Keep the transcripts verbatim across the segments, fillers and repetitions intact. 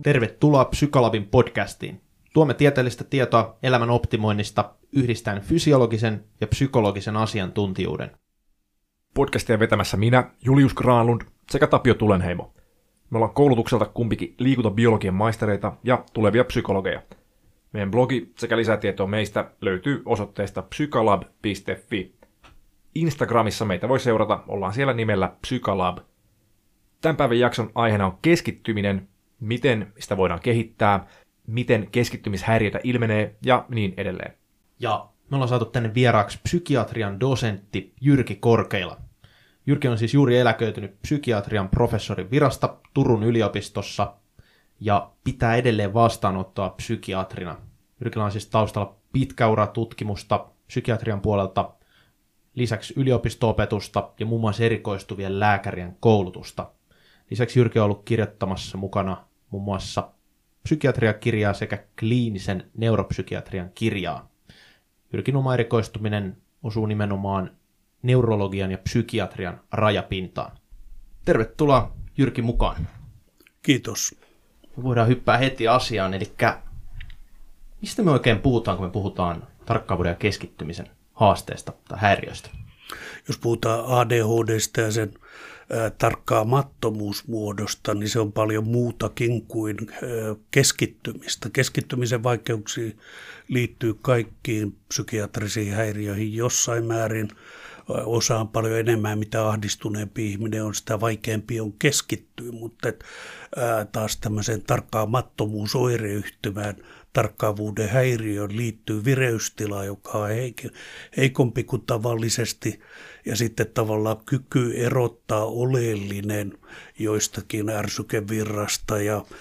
Tervetuloa Psykolabin podcastiin. Tuomme tieteellistä tietoa elämän optimoinnista yhdistäen fysiologisen ja psykologisen asiantuntijuuden. Podcastia vetämässä minä, Julius Granlund sekä Tapio Tulenheimo. Me ollaan koulutukselta kumpikin liikuntabiologian maistereita ja tulevia psykologeja. Meidän blogi sekä lisätietoa meistä löytyy osoitteesta psykolab piste fi. Instagramissa meitä voi seurata, ollaan siellä nimellä Psykolab. Tämän päivän jakson aiheena on keskittyminen, miten sitä voidaan kehittää, miten keskittymishäiriötä ilmenee ja niin edelleen. Ja me ollaan saatu tänne vieraaksi psykiatrian dosentti Jyrki Korkeila. Jyrki on siis juuri eläköitynyt psykiatrian professorin virasta Turun yliopistossa ja pitää edelleen vastaanottoa psykiatrina. Jyrkillä on siis taustalla pitkä ura tutkimusta psykiatrian puolelta, lisäksi yliopisto-opetusta ja muun muassa erikoistuvien lääkärien koulutusta. Lisäksi Jyrki on ollut kirjoittamassa mukana muun muassa psykiatriakirjaa sekä kliinisen neuropsykiatrian kirjaa. Jyrkin oma erikoistuminen osuu nimenomaan neurologian ja psykiatrian rajapintaan. Tervetuloa Jyrki mukaan. Kiitos. Me voidaan hyppää heti asiaan, eli mistä me oikein puhutaan, kun me puhutaan tarkkaavuuden ja keskittymisen haasteesta tai häiriöistä? Jos puhutaan A D H D:stä ja sen ä, tarkkaamattomuusmuodosta, niin se on paljon muutakin kuin ä, keskittymistä. Keskittymisen vaikeuksiin liittyy kaikkiin psykiatrisiin häiriöihin jossain määrin. Osa on paljon enemmän, mitä ahdistuneempi ihminen on, sitä vaikeampi on keskittyä, mutta et, ää, taas tämmöiseen tarkkaamattomuusoireyhtymään, tarkkaavuuden häiriöön liittyy vireystila, joka on heikompi kuin tavallisesti, ja sitten tavallaan kyky erottaa oleellinen joistakin ärsykevirrasta ja ää,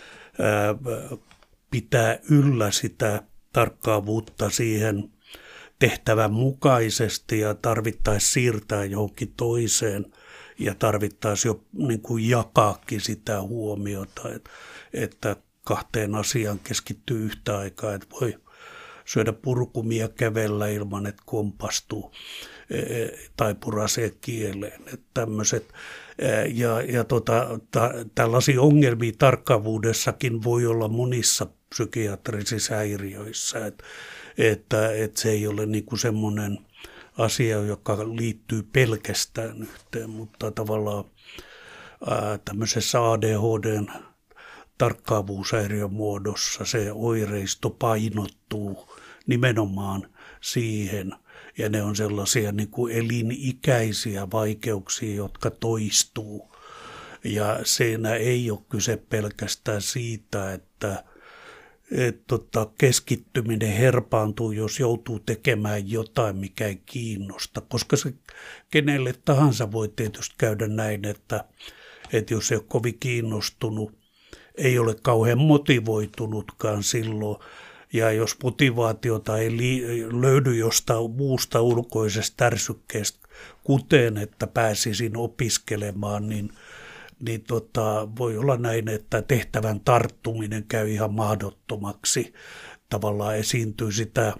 pitää yllä sitä tarkkaavuutta siihen tehtävän mukaisesti ja tarvittaisiin siirtää johonkin toiseen ja tarvittaisiin jo niin kuin jakaakin sitä huomiota, että, että kahteen asiaan keskittyy yhtä aikaa, että voi syödä purkumia kävellä ilman, että kompastuu tai purasee kieleen. Että tämmöiset, ja, ja tota, ta, tällaisia ongelmia tarkkaavuudessakin voi olla monissa psykiatrisissa häiriöissä, että Että, että se ei ole niin kuin semmoinen asia, joka liittyy pelkästään yhteen, mutta tavallaan ää, tämmöisessä A D H D:n tarkkaavuushäiriön muodossa se oireisto painottuu nimenomaan siihen, ja ne on sellaisia niin kuin elinikäisiä vaikeuksia, jotka toistuu, ja siinä ei ole kyse pelkästään siitä, että Et, tota, keskittyminen herpaantuu, jos joutuu tekemään jotain, mikä ei kiinnosta, koska se kenelle tahansa voi tietysti käydä näin, että, että jos ei ole kovin kiinnostunut, ei ole kauhean motivoitunutkaan silloin, ja jos motivaatiota ei li- löydy jostain muusta ulkoisesta ärsykkeestä, kuten että pääsisin opiskelemaan, niin niin tota, voi olla näin, että tehtävän tarttuminen käy ihan mahdottomaksi. Tavallaan esiintyy sitä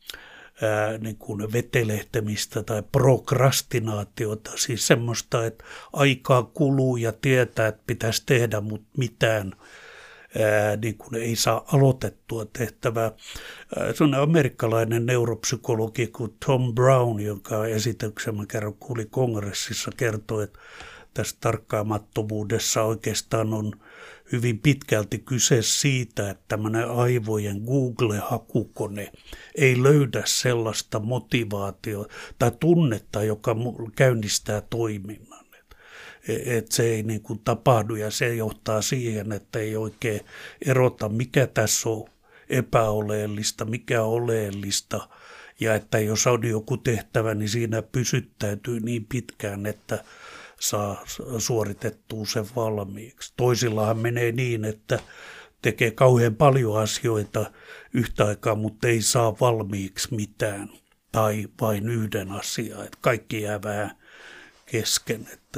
ää, niin kuin vetelehtemistä tai prokrastinaatiota, siis semmoista, että aikaa kuluu ja tietää, että pitäisi tehdä, mutta mitään ää, niin kuin ei saa aloitettua tehtävää. Ää, se on amerikkalainen neuropsykologi kuin Tom Brown, jonka esityksen mä kerran kuulin kongressissa, kertoi, että tässä tarkkaamattomuudessa oikeastaan on hyvin pitkälti kyse siitä, että tämmöinen aivojen Google-hakukone ei löydä sellaista motivaatiota tai tunnetta, joka käynnistää toiminnan. Että se ei niin kuin tapahdu ja se johtaa siihen, että ei oikein erota, mikä tässä on epäoleellista, mikä on oleellista. Ja että jos on joku tehtävä, niin siinä pysyttäytyy niin pitkään, että saa suoritettua sen valmiiksi. Toisillahan menee niin, että tekee kauhean paljon asioita yhtä aikaa, mutta ei saa valmiiksi mitään tai vain yhden asian. Että kaikki jää vähän kesken. Että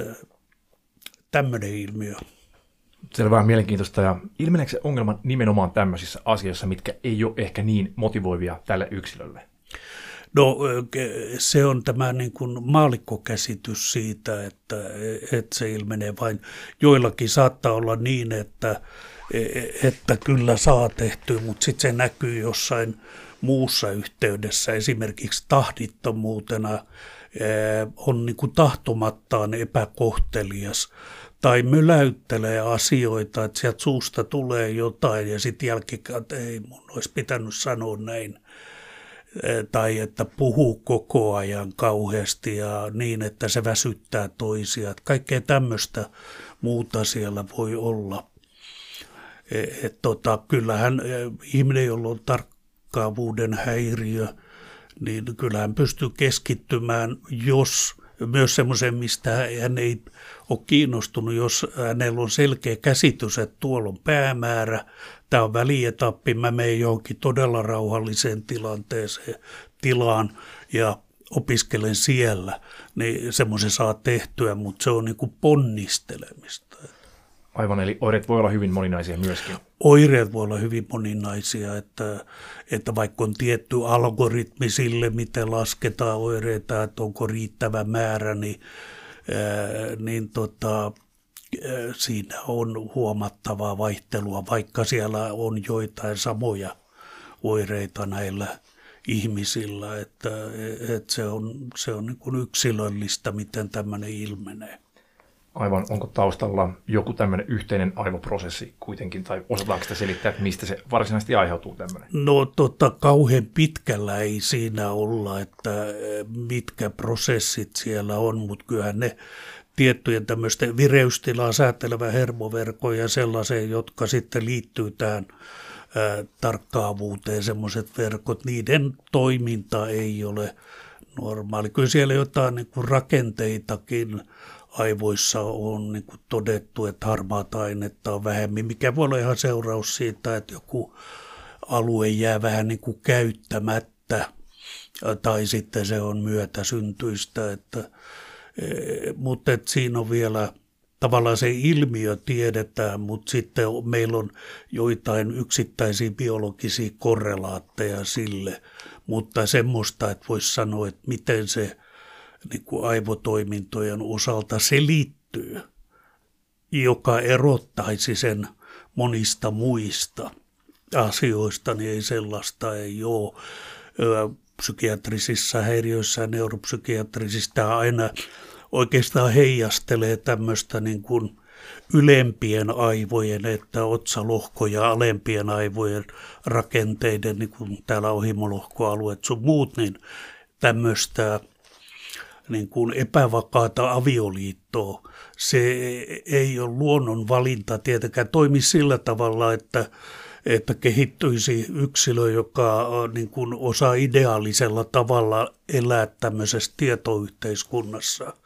tämmöinen ilmiö. Selvä, mielenkiintoista. Ja ilmeneekö se ongelma nimenomaan tämmöisissä asioissa, mitkä ei ole ehkä niin motivoivia tälle yksilölle? No se on tämä niin kuin maallikkokäsitys siitä, että, että se ilmenee vain. Joillakin saattaa olla niin, että, että kyllä saa tehtyä, mutta sitten se näkyy jossain muussa yhteydessä, esimerkiksi tahdittomuutena, on niin kuin tahtomattaan epäkohtelias tai möläyttelee asioita, että sieltä suusta tulee jotain ja sitten jälkikäteen ei mun olisi pitänyt sanoa näin. Tai että puhuu koko ajan kauheasti ja niin, että se väsyttää toisia. Kaikkea tämmöistä muuta siellä voi olla. Et tota, kyllähän ihminen, jolla on tarkkaavuuden häiriö, niin kyllähän pystyy keskittymään, jos myös semmoisen, mistä hän ei ole kiinnostunut, jos hänellä on selkeä käsitys, että tuolla on päämäärä, tämä on välietappi, mä menen johonkin todella rauhalliseen tilanteeseen, tilaan ja opiskelen siellä, niin semmoisen saa tehtyä, mutta se on niin kuin ponnistelemista. Aivan, eli oireet voi olla hyvin moninaisia myöskin. Oireet voi olla hyvin moninaisia, että, että vaikka on tietty algoritmi sille, miten lasketaan oireita, että onko riittävä määrä, niin, ää, niin tota, ää, siinä on huomattavaa vaihtelua, vaikka siellä on joitain samoja oireita näillä ihmisillä, että, että se on, se on niin kuin yksilöllistä, miten tämmöinen ilmenee. Aivan, onko taustalla joku tämmöinen yhteinen aivoprosessi kuitenkin, tai osataanko sitä selittää, että mistä se varsinaisesti aiheutuu tämmöinen? No tota, kauhean pitkällä ei siinä olla, että mitkä prosessit siellä on, mutta kyllähän ne tiettyjen tämmöisten vireystilaa säätelevä hermoverkon ja sellaiseen, jotka sitten liittyy tähän ää, tarkkaavuuteen, semmoiset verkot, niiden toiminta ei ole normaali. Kyllä siellä jotain niin kuin rakenteitakin aivoissa on niin kuin todettu, että harmaata ainetta on vähemmän, mikä voi olla ihan seuraus siitä, että joku alue jää vähän niin kuin käyttämättä tai sitten se on myötäsyntyistä. Että, mutta että siinä on vielä tavallaan se ilmiö tiedetään, mutta sitten meillä on joitain yksittäisiä biologisia korrelaatteja sille, mutta semmoista, että voisi sanoa, että miten se niin kuin aivotoimintojen osalta selittyy, joka erottaisi sen monista muista asioista, niin ei sellaista ei ole. Psykiatrisissa häiriöissä ja neuropsykiatrisissa aina oikeastaan heijastelee tämmöistä niin kuin ylempien aivojen, että otsalohko ja alempien aivojen rakenteiden, niin kuin täällä on himolohkoalueet sun muut, niin tämmöistä niin kuin epävakaata avioliittoa. Se ei ole luonnon valinta tietenkään toimi sillä tavalla, että, että kehittyisi yksilö, joka niin kuin osaa ideaalisella tavalla elää tämmöisessä tietoyhteiskunnassa.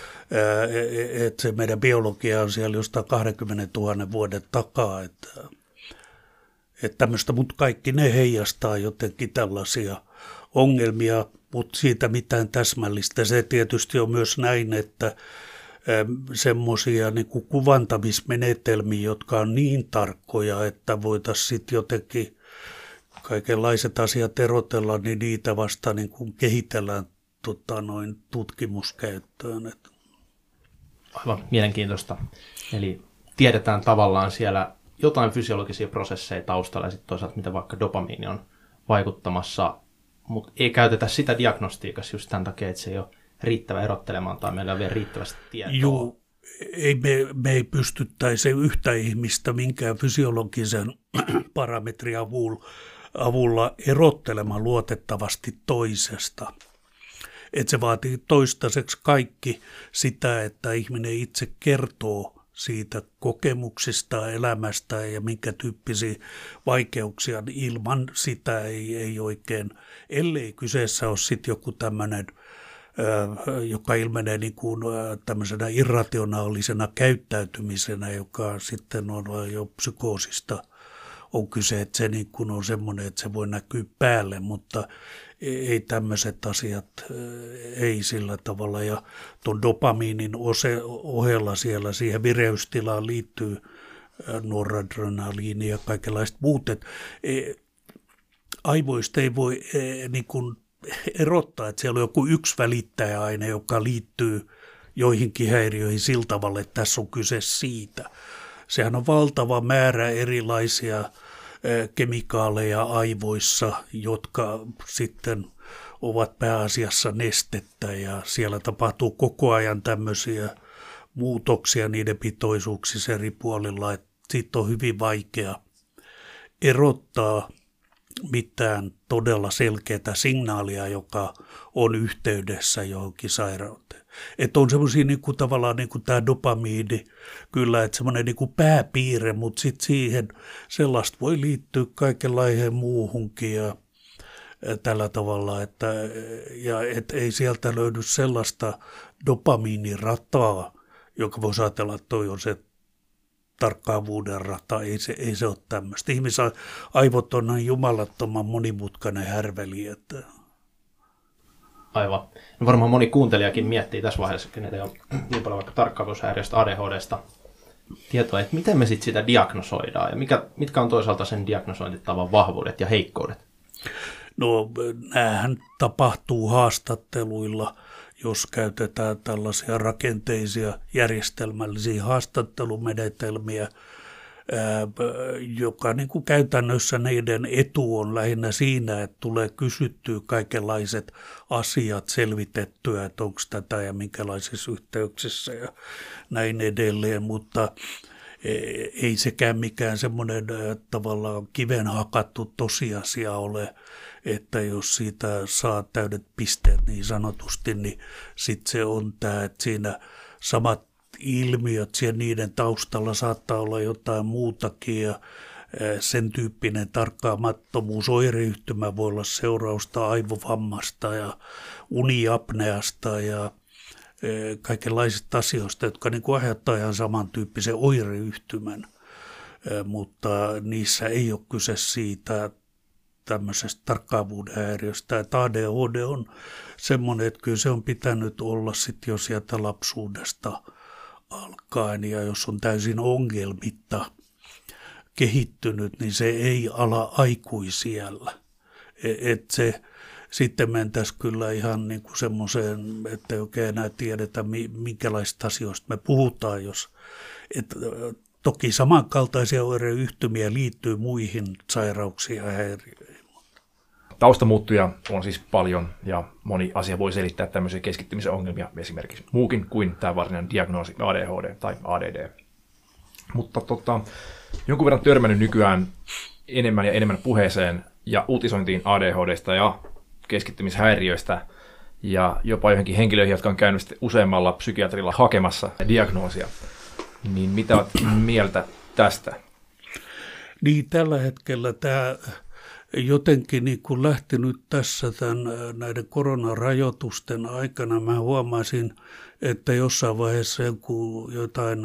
Että se meidän biologia on siellä jostain kaksikymmentätuhatta vuoden takaa. Että, että tämmöistä, mutta kaikki ne heijastaa jotenkin tällaisia ongelmia, mutta siitä mitään täsmällistä. Se tietysti on myös näin, että semmoisia niin kuin kuvantamismenetelmiä, jotka on niin tarkkoja, että voitaisiin sitten jotenkin kaikenlaiset asiat erotella, niin niitä vasta niin kuin kehitellään tota, noin tutkimuskäyttöön. Aivan mielenkiintoista. Eli tiedetään tavallaan siellä jotain fysiologisia prosesseja taustalla ja sitten toisaalta, mitä vaikka dopamiini on vaikuttamassa, mutta ei käytetä sitä diagnostiikassa just tämän takia, että se ei ole riittävä erottelemaan tai meillä on vielä riittävästi tietoa. Joo, ei me, me ei pystyttäisi yhtä ihmistä minkään fysiologisen parametrin avulla, avulla erottelemaan luotettavasti toisesta. Että se vaatii toistaiseksi kaikki sitä, että ihminen itse kertoo siitä kokemuksista, elämästä ja minkä tyyppisiä vaikeuksia. Ilman sitä ei, ei oikein, ellei kyseessä ole sitten joku tämmöinen, joka ilmenee niin kuin tämmöisenä irrationaalisena käyttäytymisenä, joka sitten on jo psykoosista on kyse, että se niin kuin on semmoinen, että se voi näkyä päälle, mutta ei tämmöiset asiat, ei sillä tavalla. Ja tuon dopamiinin ohella siellä siihen vireystilaan liittyy noradrenaliini ja kaikenlaiset muut. Aivoista ei voi niin kuin erottaa, että siellä on joku yksi välittäjäaine, joka liittyy joihinkin häiriöihin sillä tavalla, että tässä on kyse siitä. Sehän on valtava määrä erilaisia kemikaaleja aivoissa, jotka sitten ovat pääasiassa nestettä ja siellä tapahtuu koko ajan tämmöisiä muutoksia niiden pitoisuuksissa eri puolilla, että siitä on hyvin vaikea erottaa mitään todella selkeää signaalia, joka on yhteydessä johonkin sairauteen. Että on semmoisia niin kuin tavallaan niin kuin tämä dopamiini, kyllä, että semmoinen niin kuin pääpiirre, mutta sitten siihen sellaista voi liittyä kaikenlaiseen muuhunkin ja tällä tavalla, että ja et ei sieltä löydy sellaista dopamiinirataa, joka voisi ajatella, että toi on se tarkkaavuuden rata, ei se, ei se ole tämmöistä. Ihmisaivot on näin jumalattoman monimutkainen härveli, että aivan. No varmaan moni kuuntelijakin miettii tässä vaiheessa, kenellä ei ole niin paljon vaikka tarkkaavuushäiriöstä, A D H D:sta tietoa, että miten me sitten sitä diagnosoidaan ja mikä, mitkä on toisaalta sen diagnosointitavan vahvuudet ja heikkoudet? No, näähän tapahtuu haastatteluilla, jos käytetään tällaisia rakenteisia järjestelmällisiä haastattelumenetelmiä, joka niin kuin käytännössä niiden etu on lähinnä siinä, että tulee kysyttyä kaikenlaiset asiat selvitettyä, että onko tätä ja minkälaisissa yhteyksissä ja näin edelleen, mutta ei sekään mikään semmoinen tavallaan kiven hakattu tosiasia ole, että jos siitä saa täydet pisteet niin sanotusti, niin sitten se on tämä, että siinä samat ilmiöt, siellä niiden taustalla saattaa olla jotain muutakin ja sen tyyppinen tarkkaamattomuus, oireyhtymä voi olla seurausta aivovammasta ja uniapneasta ja kaikenlaisista asioista, jotka niin kuin aiheuttaa ihan samantyyppisen oireyhtymän, mutta niissä ei ole kyse siitä tämmöisestä tarkkaavuuden häiriöstä. Että A D H D on semmoinen, että kyllä se on pitänyt olla sitten jo sieltä lapsuudesta alkaen, ja jos on täysin ongelmitta kehittynyt, niin se ei ala aikuisiällä. Että se sitten mentäisiin kyllä ihan niin kuin semmoiseen, että ei oikein enää tiedetä, minkälaisista asioista me puhutaan, jos että toki samankaltaisia oireyhtymiä liittyy muihin sairauksiin ja häiriöihin. Taustamuuttuja on siis paljon ja moni asia voi selittää tämmöisiä keskittymisen ongelmia esimerkiksi muukin kuin tämä varsinainen diagnoosi A D H D tai A D D. Mutta tota, jonkun verran törmännyt nykyään enemmän ja enemmän puheeseen ja uutisointiin A D H D:sta ja keskittymishäiriöistä ja jopa johonkin henkilöihin, jotka on käynyt useammalla psykiatrilla hakemassa diagnoosia. Niin mitä olet mieltä tästä? Niin, tällä hetkellä tämä jotenkin niin kuin lähti nyt tässä tämän, näiden koronarajoitusten aikana. Mä huomasin, että jossain vaiheessa joku, jotain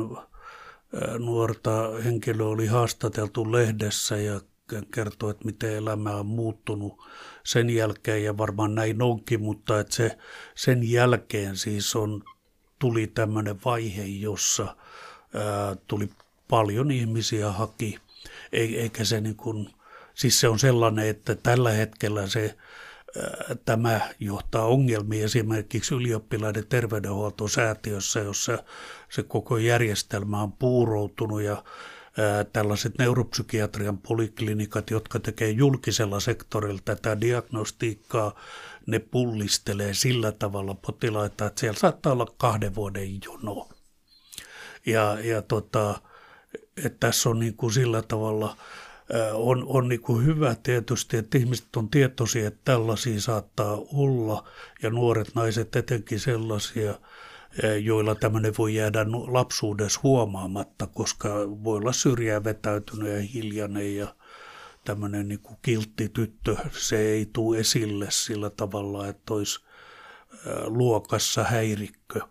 nuorta henkilöä oli haastateltu lehdessä ja kertoi, että miten elämä on muuttunut sen jälkeen, ja varmaan näin onkin, mutta että se, sen jälkeen siis on, tuli tämmöinen vaihe, jossa ää, tuli paljon ihmisiä haki, eikä se niin kuin, siis se on sellainen, että tällä hetkellä se, ää, tämä johtaa ongelmiin esimerkiksi ylioppilaiden terveydenhuoltosäätiössä, jossa se koko järjestelmä on puuroutunut ja ää, tällaiset neuropsykiatrian poliklinikat, jotka tekee julkisella sektorilla tätä diagnostiikkaa, ne pullistelee sillä tavalla potilaita, että siellä saattaa olla kahden vuoden jono. Ja, ja tota, että tässä on niin kuin sillä tavalla, on, on niin kuin hyvä tietysti, että ihmiset on tietoisia, että tällaisia saattaa olla, ja nuoret naiset etenkin sellaisia, joilla tämmöinen voi jäädä lapsuudessa huomaamatta, koska voi olla syrjään vetäytynyt ja hiljainen ja tämmöinen niin kuin kiltti tyttö, se ei tule esille sillä tavalla, että olisi luokassa häirikkö.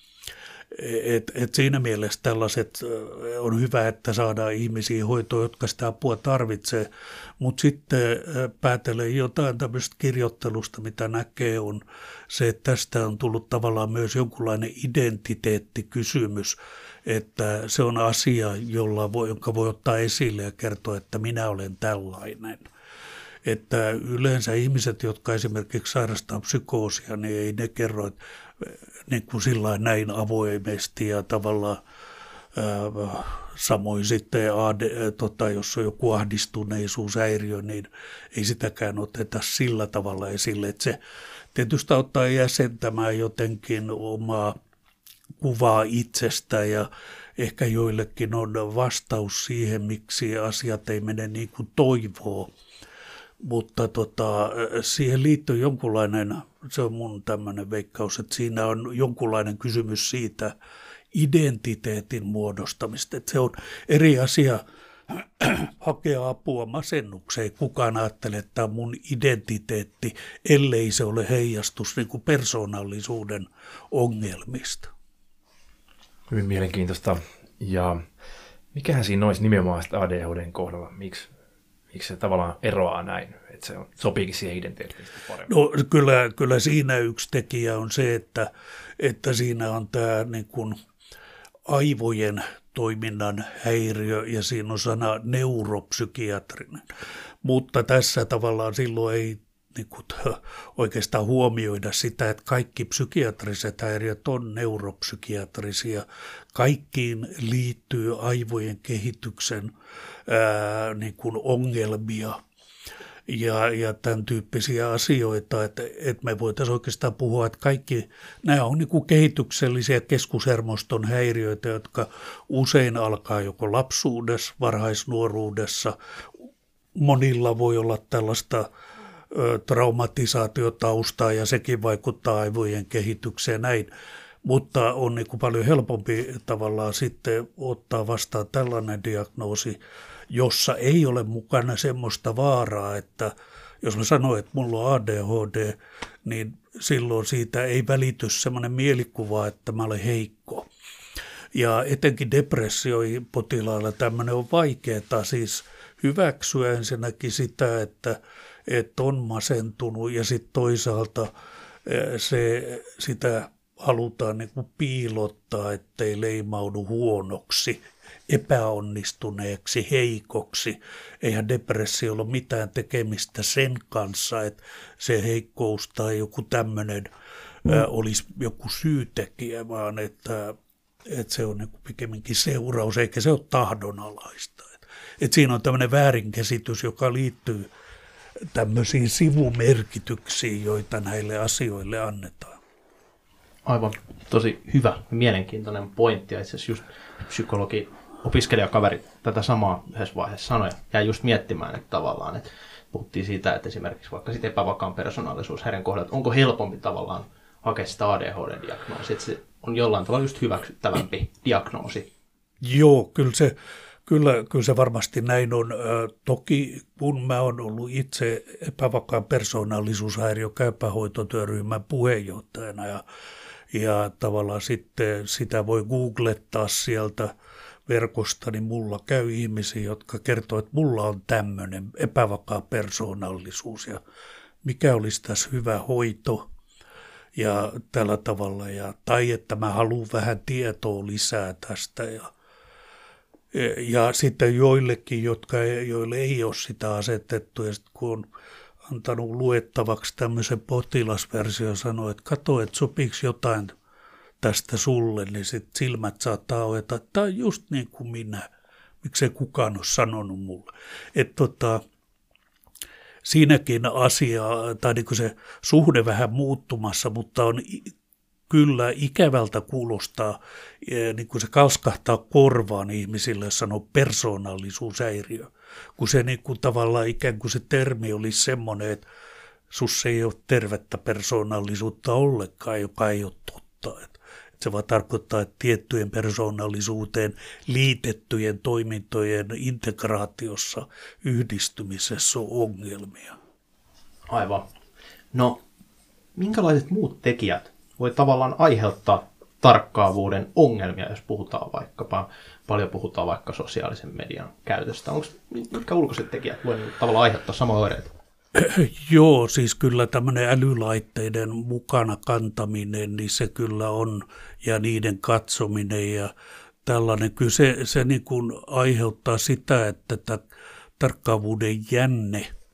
Et, et siinä mielessä tällaiset on hyvä, että saadaan ihmisiä hoitoon, jotka sitä apua tarvitsee, mutta sitten päätellen jotain tämmöistä kirjoittelusta, mitä näkee, on se, että tästä on tullut tavallaan myös jonkunlainen identiteettikysymys, että se on asia, jolla voi, jonka voi ottaa esille ja kertoa, että minä olen tällainen. että yleensä ihmiset, jotka esimerkiksi sairastaa psykoosia, niin ei ne kerro että, niin kuin sillä näin avoimesti ja tavallaan ää, samoin sitten A D, tota, jos on joku ahdistuneisuushäiriö, niin ei sitäkään oteta sillä tavalla esille, että se tietysti auttaa jäsentämään jotenkin omaa kuvaa itsestä ja ehkä joillekin on vastaus siihen, miksi asiat ei mene niin kuin toivoo. Mutta tota, siihen liittyy jonkunlainen, se on mun tämmöinen veikkaus, että siinä on jonkunlainen kysymys siitä identiteetin muodostamista. Että se on eri asia hakea apua masennukseen. Kukaan ajattelee, että tämä on mun identiteetti, ellei se ole heijastus niin kuin persoonallisuuden ongelmista. Hyvin mielenkiintoista. Ja mikähän siinä olisi nimenomaan A D H D:n kohdalla? Miksi, miksi se tavallaan eroaa näin? Että se sopiikin siihen identiteettiin paremmin? No kyllä, kyllä siinä yksi tekijä on se, että, että siinä on tämä niin kuin aivojen toiminnan häiriö ja siinä on sana neuropsykiatrinen. Mutta tässä tavallaan silloin ei niin kuin, oikeastaan huomioida sitä, että kaikki psykiatriset häiriöt on neuropsykiatrisia. Kaikkiin liittyy aivojen kehityksen ää, niin kuin ongelmia ja, ja tämän tyyppisiä asioita, että, että me voitaisiin oikeastaan puhua, että kaikki nämä on niin kuin kehityksellisiä keskushermoston häiriöitä, jotka usein alkaa joko lapsuudessa, varhaisnuoruudessa. Monilla voi olla tällaista traumatisaatiotaustaa ja sekin vaikuttaa aivojen kehitykseen näin, mutta on niin kuin paljon helpompi tavallaan sitten ottaa vastaan tällainen diagnoosi, jossa ei ole mukana semmoista vaaraa, että jos mä sanon, että mulla on A D H D, niin silloin siitä ei välity semmoinen mielikuva, että mä olen heikko. Ja etenkin depressiopotilailla tämmöinen on vaikeaa siis hyväksyä ensinnäkin sitä, että että on masentunut ja sitten toisaalta se, sitä halutaan niin kuin piilottaa, ettei leimaudu huonoksi, epäonnistuneeksi, heikoksi. Eihän depressiolla ole mitään tekemistä sen kanssa, että se heikkous tai joku tämmöinen mm. olisi joku syytekijä, vaan että, että se on niin kuin pikemminkin seuraus, eikä se ole tahdonalaista. Että siinä on tämmöinen väärinkäsitys, joka liittyy tämmöisiin sivumerkityksiin, joita näille asioille annetaan. Aivan tosi hyvä, mielenkiintoinen pointti. Itse asiassa just psykologi, opiskelijakaveri tätä samaa yhdessä vaiheessa sanoi. Jäi just miettimään, että tavallaan, että puhuttiin siitä, että esimerkiksi vaikka sitten epävakaan persoonallisuushäiriön kohdalla, että onko helpompi tavallaan hakea sitä A D H D-diagnoosia, että se on jollain tavalla just hyväksyttävämpi diagnoosi. Joo, kyllä se Kyllä, kyllä se varmasti näin on. Toki kun mä oon ollut itse epävakaan persoonallisuushäiriö käypähoitotyöryhmän puheenjohtajana ja, ja tavallaan sitten sitä voi googlettaa sieltä verkosta, niin mulla käy ihmisiä, jotka kertoo, että mulla on tämmöinen epävakaa persoonallisuus ja mikä olisi tässä hyvä hoito ja tällä tavalla. Ja, tai että mä haluan vähän tietoa lisää tästä ja Ja sitten joillekin, jotka, joille ei ole sitä asetettu, ja sitten kun on antanut luettavaksi tämmöisen potilasversion, sanoo, että katso, että sopiiko jotain tästä sulle, niin sitten silmät saattaa ohjata, että tämä on just niin kuin minä, miksei kukaan ole sanonut mulle. Että tota, siinäkin asia, tai niin kuin se suhde vähän muuttumassa, mutta on kyllä ikävältä kuulostaa, niin kuin se kalskahtaa korvaan ihmisille, jos sanoo persoonallisuushäiriö. Kun se niin kuin tavallaan ikään kuin se termi olisi semmoinen, että sus ei ole tervettä persoonallisuutta ollenkaan, joka ei ole totta. Että se vaan tarkoittaa, että tiettyjen persoonallisuuteen liitettyjen toimintojen integraatiossa, yhdistymisessä on ongelmia. Aivan. No, minkälaiset muut tekijät voi tavallaan aiheuttaa tarkkaavuuden ongelmia, jos puhutaan vaikkapa, paljon puhutaan vaikka sosiaalisen median käytöstä. Onko, mitkä ulkoiset tekijät voi tavallaan aiheuttaa samoja oireita? Joo, siis kyllä tämmöinen älylaitteiden mukana kantaminen, niin se kyllä on, ja niiden katsominen ja tällainen. Kyllä se, se niin kuin aiheuttaa sitä, että tämä tarkkaavuuden jänne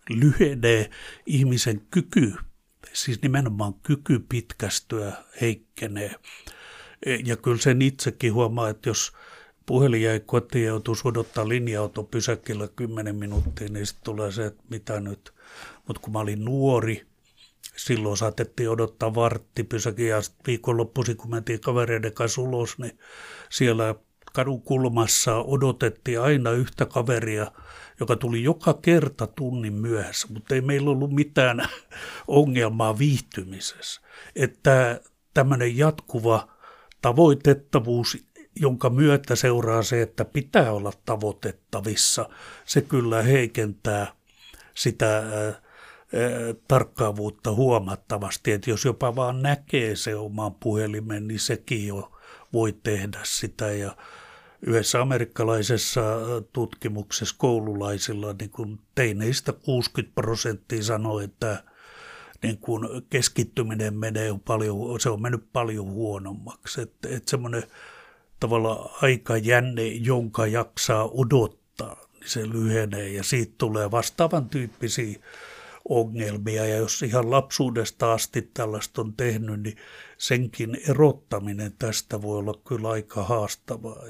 lyhenee, ihmisen kyky, siis nimenomaan kyky pitkästyä heikkenee. Ja kyllä sen itsekin huomaa, että jos puhelin jäi kotiin ja joutuisi odottaa linja-auton pysäkillä kymmenen minuuttia, niin sitten tulee se, että mitä nyt. Mutta kun mä olin nuori, silloin saatettiin odottaa vartti pysäkin ja viikonloppuisin, kun mentiin kavereiden kanssa ulos, niin siellä kadun kulmassa odotettiin aina yhtä kaveria, joka tuli joka kerta tunnin myöhässä, mutta ei meillä ollut mitään ongelmaa viihtymisessä. Että tämmöinen jatkuva tavoitettavuus, jonka myötä seuraa se, että pitää olla tavoitettavissa, se kyllä heikentää sitä ää, tarkkaavuutta huomattavasti, että jos jopa vaan näkee se oman puhelimen, niin sekin jo voi tehdä sitä. Ja yhdessä amerikkalaisessa tutkimuksessa koululaisilla niin kun teineistä kuusikymmentä prosenttia sanoi, että niin kun keskittyminen menee paljon, se on mennyt paljon huonommaksi. Että, että semmoinen tavallaan aikajänne, jonka jaksaa odottaa, niin se lyhenee ja siitä tulee vastaavan tyyppisiä ongelmia, ja jos ihan lapsuudesta asti tällaista on tehnyt, niin senkin erottaminen tästä voi olla kyllä aika haastavaa.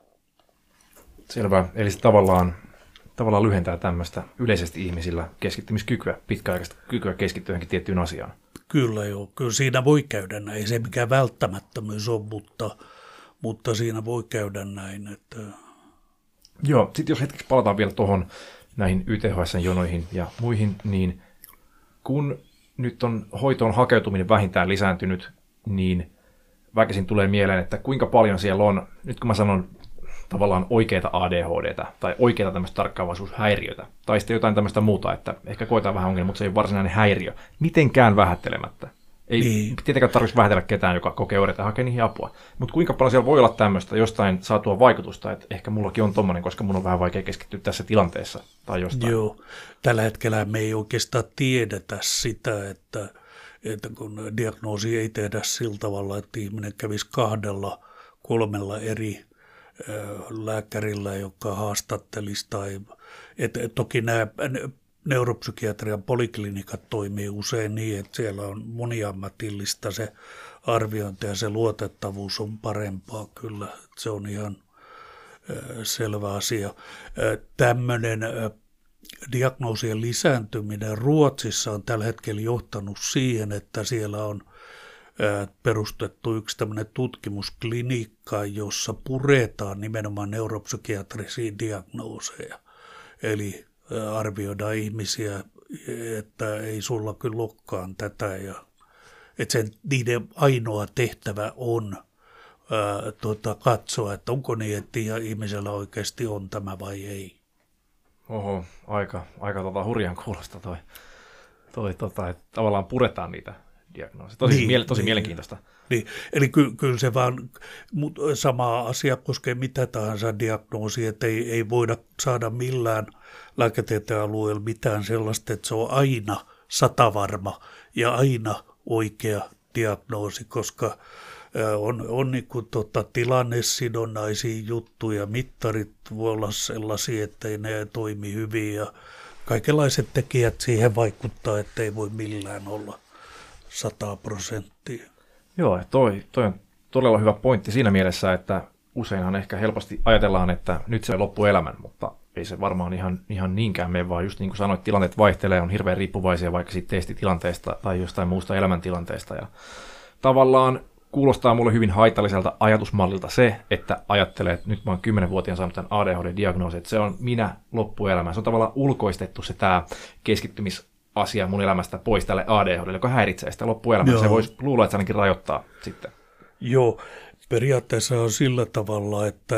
Selvä. Eli se tavallaan, tavallaan lyhentää tämmöistä yleisesti ihmisillä keskittymiskykyä, pitkäaikaista kykyä keskittyä johonkin tiettyyn asiaan. Kyllä joo, kyllä siinä voi käydä näin. Ei se mikään välttämättömyys on, mutta, mutta siinä voi käydä näin. Että... Joo, sitten jos hetkeksi palataan vielä tuohon näihin Y T H S-jonoihin ja muihin, niin kun nyt on hoitoon hakeutuminen vähintään lisääntynyt, niin väkisin tulee mieleen, että kuinka paljon siellä on, nyt kun mä sanon tavallaan oikeita A D H D:tä tai oikeita tämmöistä tarkkaavaisuushäiriötä, tai sitten jotain tämmöistä muuta, että ehkä koetaan vähän ongelmia, mutta se ei ole varsinainen häiriö, mitenkään vähättelemättä. Ei niin. Tietenkään tarvitse vähätellä ketään, joka kokee oireita ja hakee niihin apua. Mutta kuinka paljon siellä voi olla tämmöistä jostain saatua vaikutusta, että ehkä mullakin on tommoinen, koska mun on vähän vaikea keskittyä tässä tilanteessa tai jostain. Joo, tällä hetkellä me ei oikeastaan tiedetä sitä, että, että kun diagnoosi ei tehdä sillä tavalla, että ihminen kävisi kahdella, kolmella eri lääkärillä, joka haastattelisi. Tai, et, et toki nämä neuropsykiatrian poliklinikat toimii usein niin, että siellä on moniammatillista se arviointi ja se luotettavuus on parempaa kyllä. Se on ihan selvä asia. Tämmöinen diagnoosien lisääntyminen Ruotsissa on tällä hetkellä johtanut siihen, että siellä on perustettu yksi tämmöinen tutkimusklinikka, jossa puretaan nimenomaan neuropsykiatrisia diagnooseja. Eli arvioidaan ihmisiä, että ei sulla kyllä olekaan tätä. Ja, että sen, niiden ainoa tehtävä on ää, tuota, katsoa, että onko niin, että ihmisellä oikeasti on tämä vai ei. Oho, aika, aika tota hurjan kuulosta toi, toi tota, että tavallaan puretaan niitä diagnoosia. Tosi, niin, miele- tosi niin, mielenkiintoista. Niin. Eli ky- kyllä se vaan, sama asia koskee mitä tahansa diagnoosia, että ei, ei voida saada millään lääketieteen alueella mitään sellaista, että se on aina satavarma ja aina oikea diagnoosi, koska on, on niin kuin tota, tilannesidonnaisia juttuja, mittarit voi olla sellaisia, että ei ne toimi hyvin ja kaikenlaiset tekijät siihen vaikuttaa, että ei voi millään olla sata prosenttia. Joo, toi, toi on todella hyvä pointti siinä mielessä, että useinhan ehkä helposti ajatellaan, että nyt se loppuu elämän, mutta ei se varmaan ihan, ihan niinkään mene, vaan just niin kuin sanoit, tilanteet vaihtelee, on hirveän riippuvaisia vaikka siitä testitilanteesta tai jostain muusta elämäntilanteesta. Ja tavallaan kuulostaa mulle hyvin haitalliselta ajatusmallilta se, että ajattelee, että nyt mä oon kymmenvuotiaan saanut tämän A D H D-diagnoosin, että se on minä loppuelämä. Se on tavallaan ulkoistettu se tämä keskittymis asia mun elämästä pois tälle A D H D:lle, joka häiritsee sitä loppuelämää. Joo. Se voisi luulla, että se ainakin rajoittaa sitten. Joo, periaatteessa on sillä tavalla, että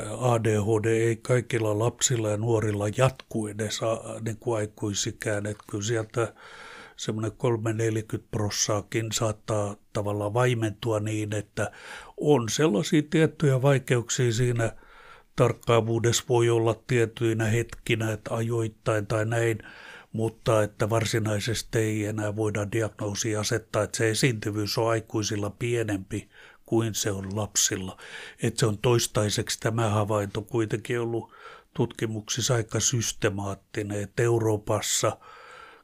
A D H D ei kaikilla lapsilla ja nuorilla jatku edes niin kuin aikuisikään. Että kyllä sieltä semmoinen kolmekymmentä neljäkymmentä prossaakin saattaa tavallaan vaimentua niin, että on sellaisia tiettyjä vaikeuksia siinä tarkkaavuudessa voi olla tiettyinä hetkinä, että ajoittain tai näin, mutta että varsinaisesti ei enää voida diagnoosia asettaa, että se esiintyvyys on aikuisilla pienempi kuin se on lapsilla. Että se on toistaiseksi tämä havainto kuitenkin ollut tutkimuksissa aika systemaattinen, että Euroopassa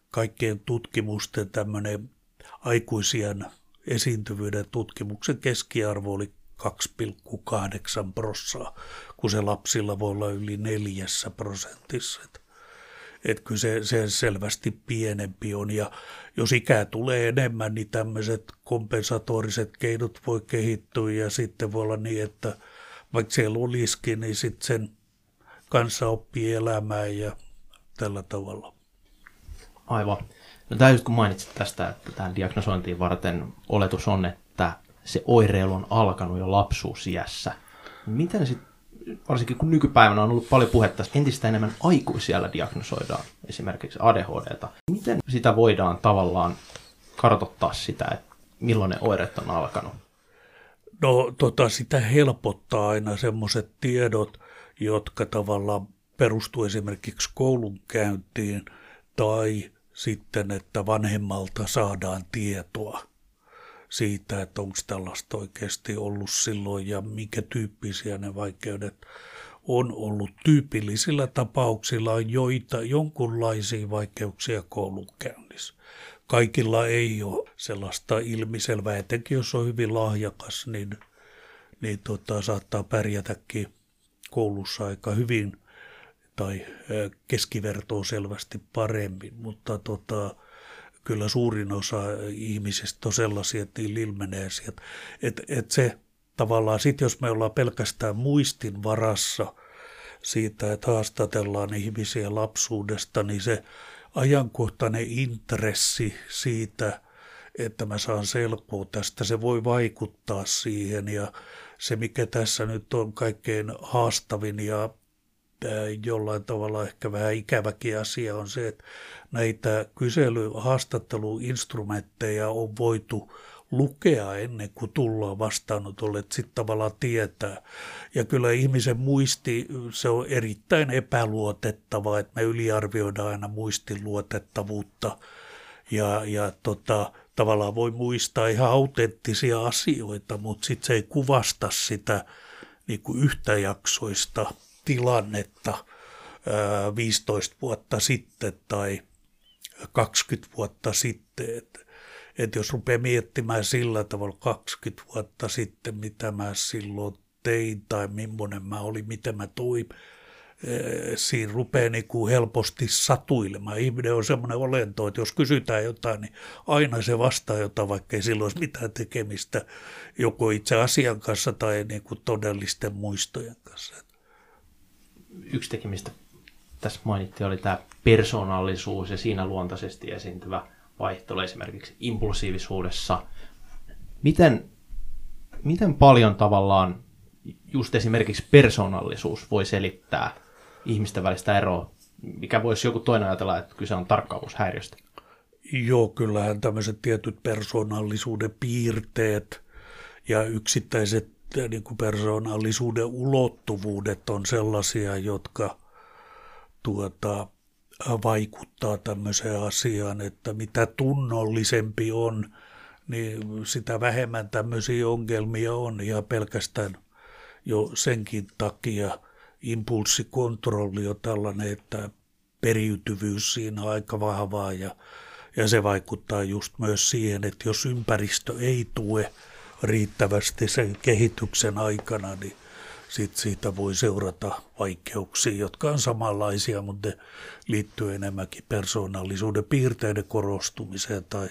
kaikkien tutkimusten tämmöinen aikuisien esiintyvyyden tutkimuksen keskiarvo oli kaksi pilkku kahdeksan prosenttia, kun se lapsilla voi olla yli neljässä prosentissa. Että kyllä se, se selvästi pienempi on, ja jos ikää tulee enemmän, niin tämmöiset kompensatoriset keinot voi kehittyä, ja sitten voi olla niin, että vaikka siellä olisikin, niin sitten sen kanssa oppii elämään ja tällä tavalla. Aivan. No tämä just kun mainitsit tästä, että tähän diagnosointiin varten oletus on, että se oireilu on alkanut jo lapsuusiässä. Miten sitten, varsinkin kun nykypäivänä on ollut paljon puhetta, että entistä enemmän aikuisiällä diagnosoidaan esimerkiksi A D H D:ta. Miten sitä voidaan tavallaan kartoittaa sitä, että milloin ne oireet on alkanut? No tota, sitä helpottaa aina semmoiset tiedot, jotka tavallaan perustuu esimerkiksi koulunkäyntiin tai sitten, että vanhemmalta saadaan tietoa siitä, että onko tällaista oikeasti ollut silloin ja minkä tyyppisiä ne vaikeudet on ollut. Tyypillisillä tapauksilla on joita, jonkunlaisia vaikeuksia koulunkäynnissä. Kaikilla ei ole sellaista ilmiselvää, etenkin jos on hyvin lahjakas, niin, niin tota, saattaa pärjätäkin koulussa aika hyvin tai keskivertoon selvästi paremmin, mutta tota, kyllä suurin osa ihmisistä on sellaisia, että niillä ilmenee sieltä. Että et se tavallaan sitten, jos me ollaan pelkästään muistin varassa siitä, että haastatellaan ihmisiä lapsuudesta, niin se ajankohtainen intressi siitä, että mä saan selkoa tästä, se voi vaikuttaa siihen. Ja se, mikä tässä nyt on kaikkein haastavin ja jollain tavalla ehkä vähän ikäväkin asia on se, että näitä kysely-haastatteluinstrumentteja on voitu lukea ennen kuin tullaan vastaanotolle, että sitten tavallaan tietää. Ja kyllä ihmisen muisti, se on erittäin epäluotettava, että me yliarvioidaan aina muistin luotettavuutta ja, ja tota, tavallaan voi muistaa ihan autenttisia asioita, mutta sitten se ei kuvasta sitä niin kuin yhtäjaksoista tilannetta viisitoista vuotta sitten tai kaksikymmentä vuotta sitten. Että et jos rupeaa miettimään sillä tavalla kaksikymmentä vuotta sitten, mitä mä silloin tein tai millainen mä olin, miten mä toin, siinä rupeaa niin kuin helposti satuilemaan. Ihminen on semmoinen olento, että jos kysytään jotain, niin aina se vastaa jotain, vaikka ei silloin olisi mitään tekemistä joko itse asian kanssa tai niin kuin todellisten muistojen kanssa. Yksi tekemistä tässä mainittiin oli tämä persoonallisuus ja siinä luontaisesti esiintyvä vaihtelu esimerkiksi impulsiivisuudessa. Miten, miten paljon tavallaan just esimerkiksi persoonallisuus voi selittää ihmisten välistä eroa, mikä voisi joku toinen ajatella, että kyse on tarkkaavuushäiriöstä? Joo, kyllähän tämmöiset tietyt persoonallisuuden piirteet ja yksittäiset niin kuin persoonallisuuden ulottuvuudet on sellaisia, jotka tuota, vaikuttaa tämmöiseen asiaan, että mitä tunnollisempi on, niin sitä vähemmän tämmöisiä ongelmia on ja pelkästään jo senkin takia impulssikontrolli on tällainen, että periytyvyys siinä on aika vahvaa ja, ja se vaikuttaa just myös siihen, että jos ympäristö ei tue riittävästi sen kehityksen aikana, niin sit siitä voi seurata vaikeuksia, jotka on samanlaisia, mutta ne liittyy enemmänkin persoonallisuuden piirteiden korostumiseen tai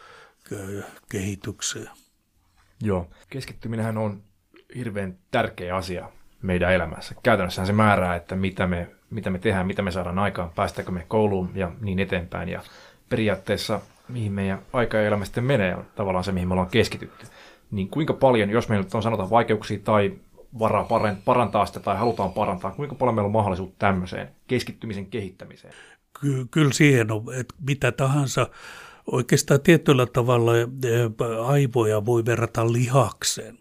kehitykseen. Joo, keskittyminenhän on hirveän tärkeä asia meidän elämässä. Käytännössähän se määrää, että mitä me, mitä me tehdään, mitä me saadaan aikaan, päästäänkö me kouluun ja niin eteenpäin. Ja periaatteessa, mihin meidän aika ja elämä sitten menee, on tavallaan se, mihin me ollaan keskitytty. Niin kuinka paljon, jos meillä on sanotaan vaikeuksia tai varaa parantaa sitä tai halutaan parantaa, kuinka paljon meillä on mahdollisuus tämmöiseen keskittymisen kehittämiseen? Ky- kyllä siihen on, että mitä tahansa, oikeastaan tietyllä tavalla aivoja voi verrata lihakseen.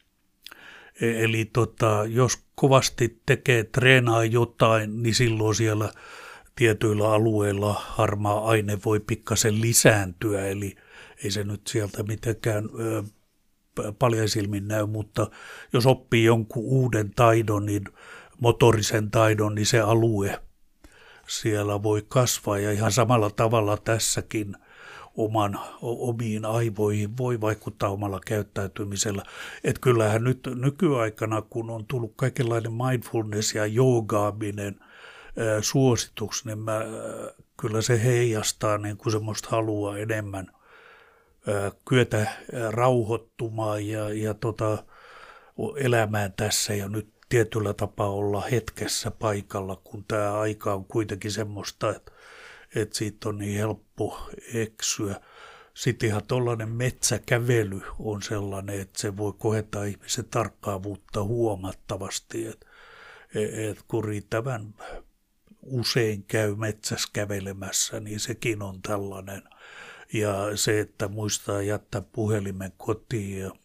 Eli tota, jos kovasti tekee, treenaa jotain, niin silloin siellä tietyillä alueilla harmaa aine voi pikkasen lisääntyä, eli ei se nyt sieltä mitenkään ö, paljon silmin näy, mutta jos oppii jonkun uuden taidon, niin motorisen taidon, niin se alue siellä voi kasvaa ja ihan samalla tavalla tässäkin oman, omiin aivoihin voi vaikuttaa omalla käyttäytymisellä. Että kyllähän nyt nykyaikana, kun on tullut kaikenlainen mindfulness ja joogaaminen ää, suosituksi, niin mä, kyllä se heijastaa niin kuin semmoista halua enemmän ää, kyetä rauhoittumaan ja, ja tota, elämään tässä ja nyt tietyllä tapaa olla hetkessä paikalla, kun tämä aika on kuitenkin semmoista, että, että siitä on niin helppo eksyä. Sitten ihan tuollainen metsäkävely on sellainen, että se voi kohentaa ihmisen tarkkaavuutta huomattavasti, että, että kun riittävän usein käy metsässä kävelemässä, niin sekin on tällainen. Ja se, että muistaa jättää puhelimen kotiin ja,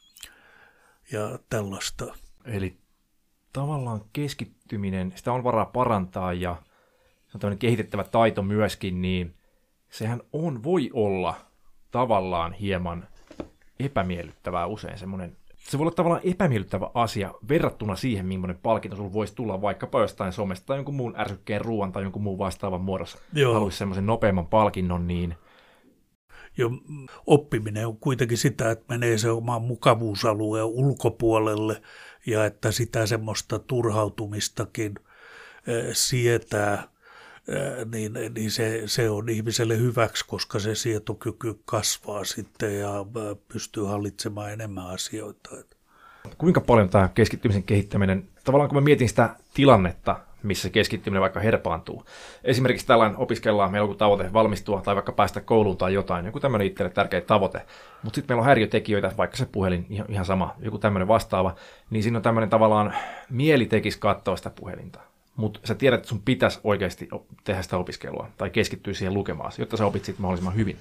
ja tällaista. Eli tavallaan keskittyminen, sitä on varaa parantaa ja se on tämmöinen kehitettävä taito myöskin, niin sehän on, voi olla tavallaan hieman epämiellyttävää usein semmoinen. Se voi olla tavallaan epämiellyttävä asia verrattuna siihen, millainen palkinto sulla voisi tulla vaikkapa jostain somesta tai jonkun muun ärsykkeen ruoan tai jonkun muun vastaavan muodossa. Joo. Haluaisi semmoisen nopeamman palkinnon, niin jo oppiminen on kuitenkin sitä, että menee se oman mukavuusalueen ulkopuolelle ja että sitä semmoista turhautumistakin sietää, niin, niin se, se on ihmiselle hyväksi, koska se sietokyky kasvaa sitten ja pystyy hallitsemaan enemmän asioita. Kuinka paljon tämä keskittymisen kehittäminen, tavallaan kun mä mietin sitä tilannetta, missä keskittyminen vaikka herpaantuu. Esimerkiksi tällainen opiskellaan, meillä on joku tavoite valmistua tai vaikka päästä kouluun tai jotain, joku tämmöinen itselle tärkeä tavoite. Mutta sitten meillä on häiriötekijöitä, vaikka se puhelin, ihan, ihan sama, joku tämmöinen vastaava, niin siinä on tämmöinen tavallaan mieli tekisi katsoa sitä puhelinta. Mutta sä tiedät, että sun pitäisi oikeasti tehdä sitä opiskelua tai keskittyä siihen lukemaan, jotta sä opit siitä mahdollisimman hyvin.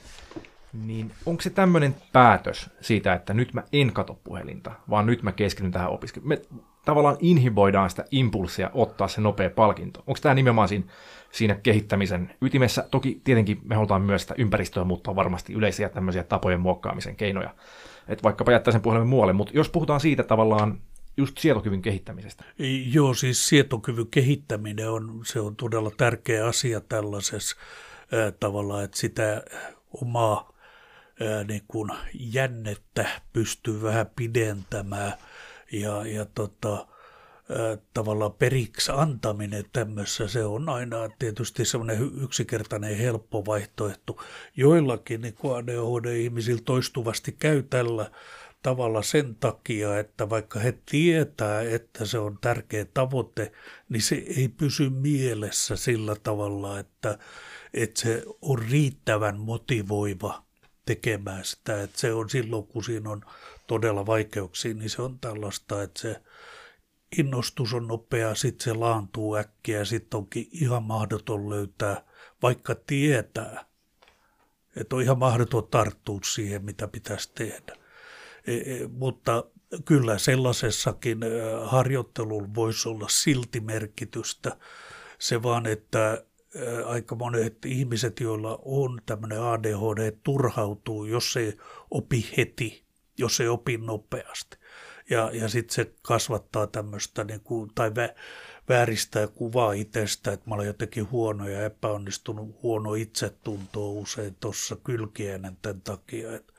Niin onko se tämmöinen päätös siitä, että nyt mä en katso puhelinta, vaan nyt mä keskityn tähän opiskeluun? Me tavallaan inhiboidaan sitä impulssia ottaa se nopea palkinto. Onko tämä nimenomaan siinä, siinä kehittämisen ytimessä? Toki tietenkin me halutaan myös sitä ympäristöä muuttaa varmasti yleisiä tämmöisiä tapojen muokkaamisen keinoja. Että vaikkapa jättää sen puhelimen muualle, mutta jos puhutaan siitä tavallaan just sietokyvyn kehittämisestä. Joo, siis sietokyvyn kehittäminen on, se on todella tärkeä asia tällaisessa äh, tavalla, että sitä omaa ää, niin kuin jännettä pystyy vähän pidentämään ja, ja tota, ää, tavallaan periksi antaminen tämmössä, se on aina tietysti semmoinen yksinkertainen helppo vaihtoehto. Joillakin niin kuin A D H D-ihmisillä toistuvasti käy tällä tavalla sen takia, että vaikka he tietää, että se on tärkeä tavoite, niin se ei pysy mielessä sillä tavalla, että, että se on riittävän motivoiva tekemään sitä. Että se on silloin, kun siinä on todella vaikeuksia, niin se on tällaista, että se innostus on nopea, sitten se laantuu äkkiä, sitten onkin ihan mahdoton löytää, vaikka tietää, että on ihan mahdoton tarttua siihen, mitä pitäisi tehdä. E, mutta kyllä sellaisessakin harjoittelulla voisi olla silti merkitystä. Se vaan, että aika monet ihmiset, joilla on tämmöinen A D H D, turhautuu, jos ei opi heti, jos ei opi nopeasti. Ja, ja sitten se kasvattaa tämmöistä, niin kuin, tai vä, vääristää kuvaa itsestä, että mä olen jotenkin huono ja epäonnistunut, huono itsetuntoa usein tuossa kylkiäinen tämän takia, että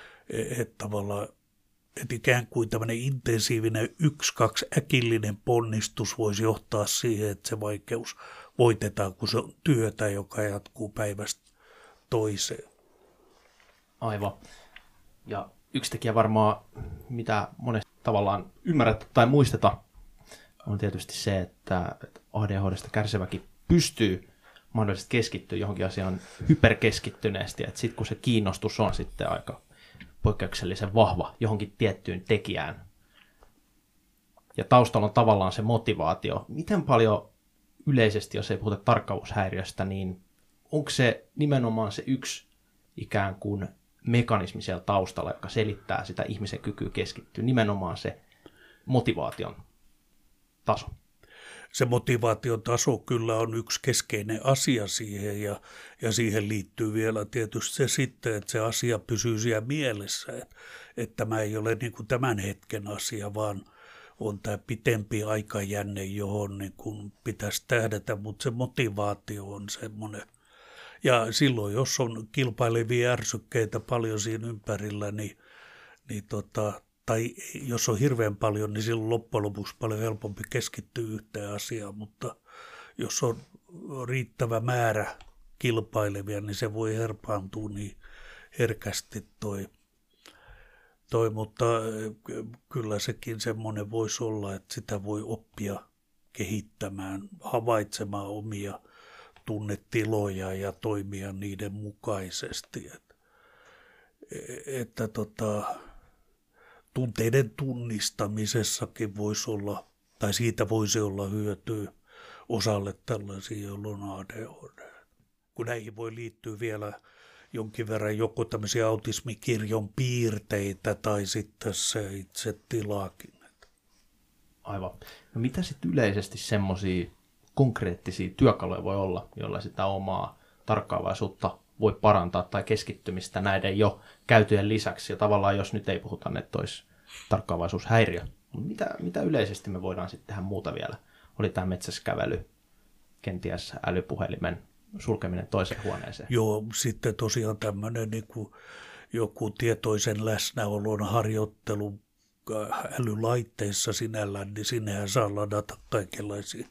että tavallaan, että ikään kuin tämmöinen intensiivinen yksi, kaksi äkillinen ponnistus voisi johtaa siihen, että se vaikeus voitetaan, kun se on työtä, joka jatkuu päivästä toiseen. Aivan. Ja yksi tekijä varmaan, mitä monesti tavallaan ymmärrät tai muisteta, on tietysti se, että A D H D:stä kärsiväkin pystyy mahdollisesti keskittyä johonkin asiaan hyperkeskittyneesti, että sitten kun se kiinnostus on sitten aika poikkeuksellisen vahva johonkin tiettyyn tekijään. Ja taustalla on tavallaan se motivaatio. Miten paljon yleisesti, jos ei puhuta tarkkaavuushäiriöstä, niin onko se nimenomaan se yksi ikään kuin mekanismi siellä taustalla, joka selittää sitä ihmisen kykyä keskittyä, nimenomaan se motivaation taso? Se motivaation taso kyllä on yksi keskeinen asia siihen ja, ja siihen liittyy vielä tietysti se sitten, että se asia pysyy siellä mielessä, että, että tämä ei ole niin kuin tämän hetken asia, vaan on tämä pitempi aikajänne, johon niin kun pitäisi tähdätä, mutta se motivaatio on semmoinen. Ja silloin, jos on kilpailevia ärsykkeitä paljon siinä ympärillä, niin, niin tota, tai jos on hirveän paljon, niin silloin loppujen lopuksi paljon helpompi keskittyä yhteen asiaan, mutta jos on riittävä määrä kilpailevia, niin se voi herpaantua niin herkästi toi. toi mutta kyllä sekin semmoinen voisi olla, että sitä voi oppia kehittämään, havaitsemaan omia tunnetiloja ja toimia niiden mukaisesti. Että, että tota, tunteiden tunnistamisessakin voisi olla, tai siitä voisi olla hyötyä osalle tällaisia, joilla on A D H D. Kun näihin voi liittyä vielä jonkin verran joko tämmöisiä autismikirjon piirteitä tai sitten se itse tilaakin. Aivan. No mitä sitten yleisesti semmoisia konkreettisia työkaluja voi olla, joilla sitä omaa tarkkaavaisuutta voi parantaa tai keskittymistä näiden jo käytyjen lisäksi. Ja tavallaan jos nyt ei puhuta, että olisi tarkkaavaisuushäiriö, mitä, mitä yleisesti me voidaan sitten tehdä muuta vielä? Oli tämä metsäskävely, kenties älypuhelimen sulkeminen toiseen huoneeseen. Joo, sitten tosiaan tämmöinen niin kuin joku tietoisen läsnäolon harjoittelu älylaitteissa sinällään, niin sinnehän saa ladata kaikenlaisia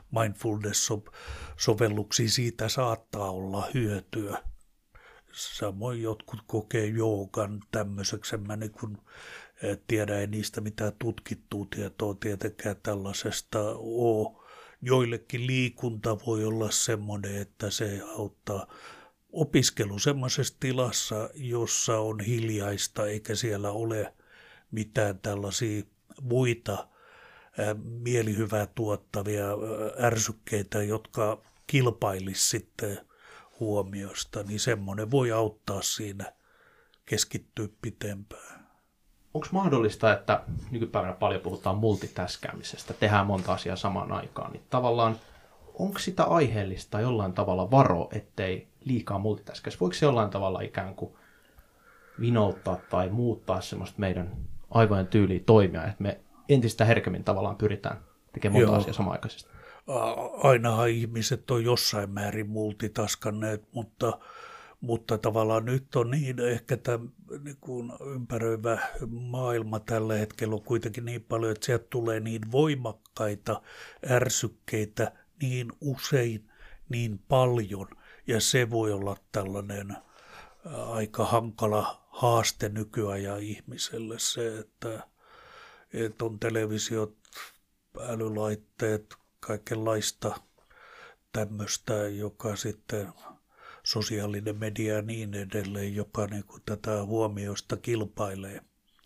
mindfulness-sovelluksia. Siitä saattaa olla hyötyä. Samoin jotkut kokee joogan tämmöiseksi. En mä niin kuin tiedä, ei niistä mitään tutkittua tietoa tietenkään tällaisesta ole. Joillekin liikunta voi olla semmoinen, että se auttaa opiskelu semmoisessa tilassa, jossa on hiljaista eikä siellä ole mitään tällaisia muita ää, mielihyvää tuottavia ää, ärsykkeitä, jotka kilpailisi sitten huomiosta, niin semmoinen voi auttaa siinä keskittyä pitempään. Onko mahdollista, että nykypäivänä paljon puhutaan multitaskäämisestä, tehdään monta asiaa samaan aikaan, niin tavallaan onko sitä aiheellista jollain tavalla varo, ettei liikaa multitaskäisi? Voiko se jollain tavalla ikään kuin vinouttaa tai muuttaa semmoista meidän aivojen tyyliä toimia, että me entistä herkemmin tavallaan pyritään tekemään monta Joo. asiaa samanaikaisesti? Ainahan ihmiset on jossain määrin multitaskanneet, mutta, mutta tavallaan nyt on niin, ehkä tämä niin kuin ympäröivä maailma tällä hetkellä on kuitenkin niin paljon, että sieltä tulee niin voimakkaita ärsykkeitä niin usein, niin paljon, ja se voi olla tällainen aika hankala haaste nykyajan ihmiselle se, että, että on televisiot, älylaitteet, kaikenlaista tämmöistä, joka sitten sosiaalinen media ja niin edelleen, joka niin kuin tätä huomioista kilpailee.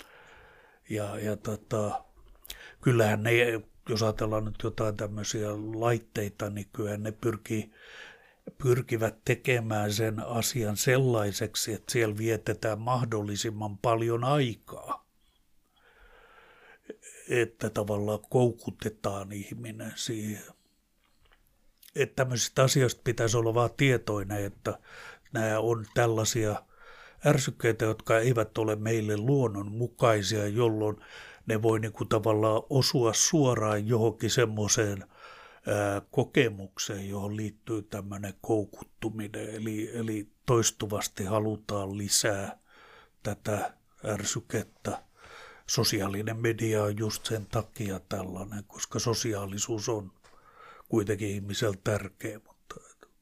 Ja, ja tota, kyllähän ne, jos ajatellaan nyt jotain tämmöisiä laitteita, niin kyllähän ne pyrkii pyrkivät tekemään sen asian sellaiseksi, että siellä vietetään mahdollisimman paljon aikaa. Että tavallaan koukutetaan ihminen siihen. Että tämmöisistä asioista pitäisi olla vaan tietoinen, että nämä on tällaisia ärsykkeitä, jotka eivät ole meille luonnonmukaisia, jolloin ne voi niin kuin tavallaan osua suoraan johonkin semmoiseen kokemukseen, johon liittyy tämmöinen koukuttuminen, eli, eli toistuvasti halutaan lisää tätä ärsykettä. Sosiaalinen media on just sen takia tällainen, koska sosiaalisuus on kuitenkin ihmisellä tärkeä. Mutta...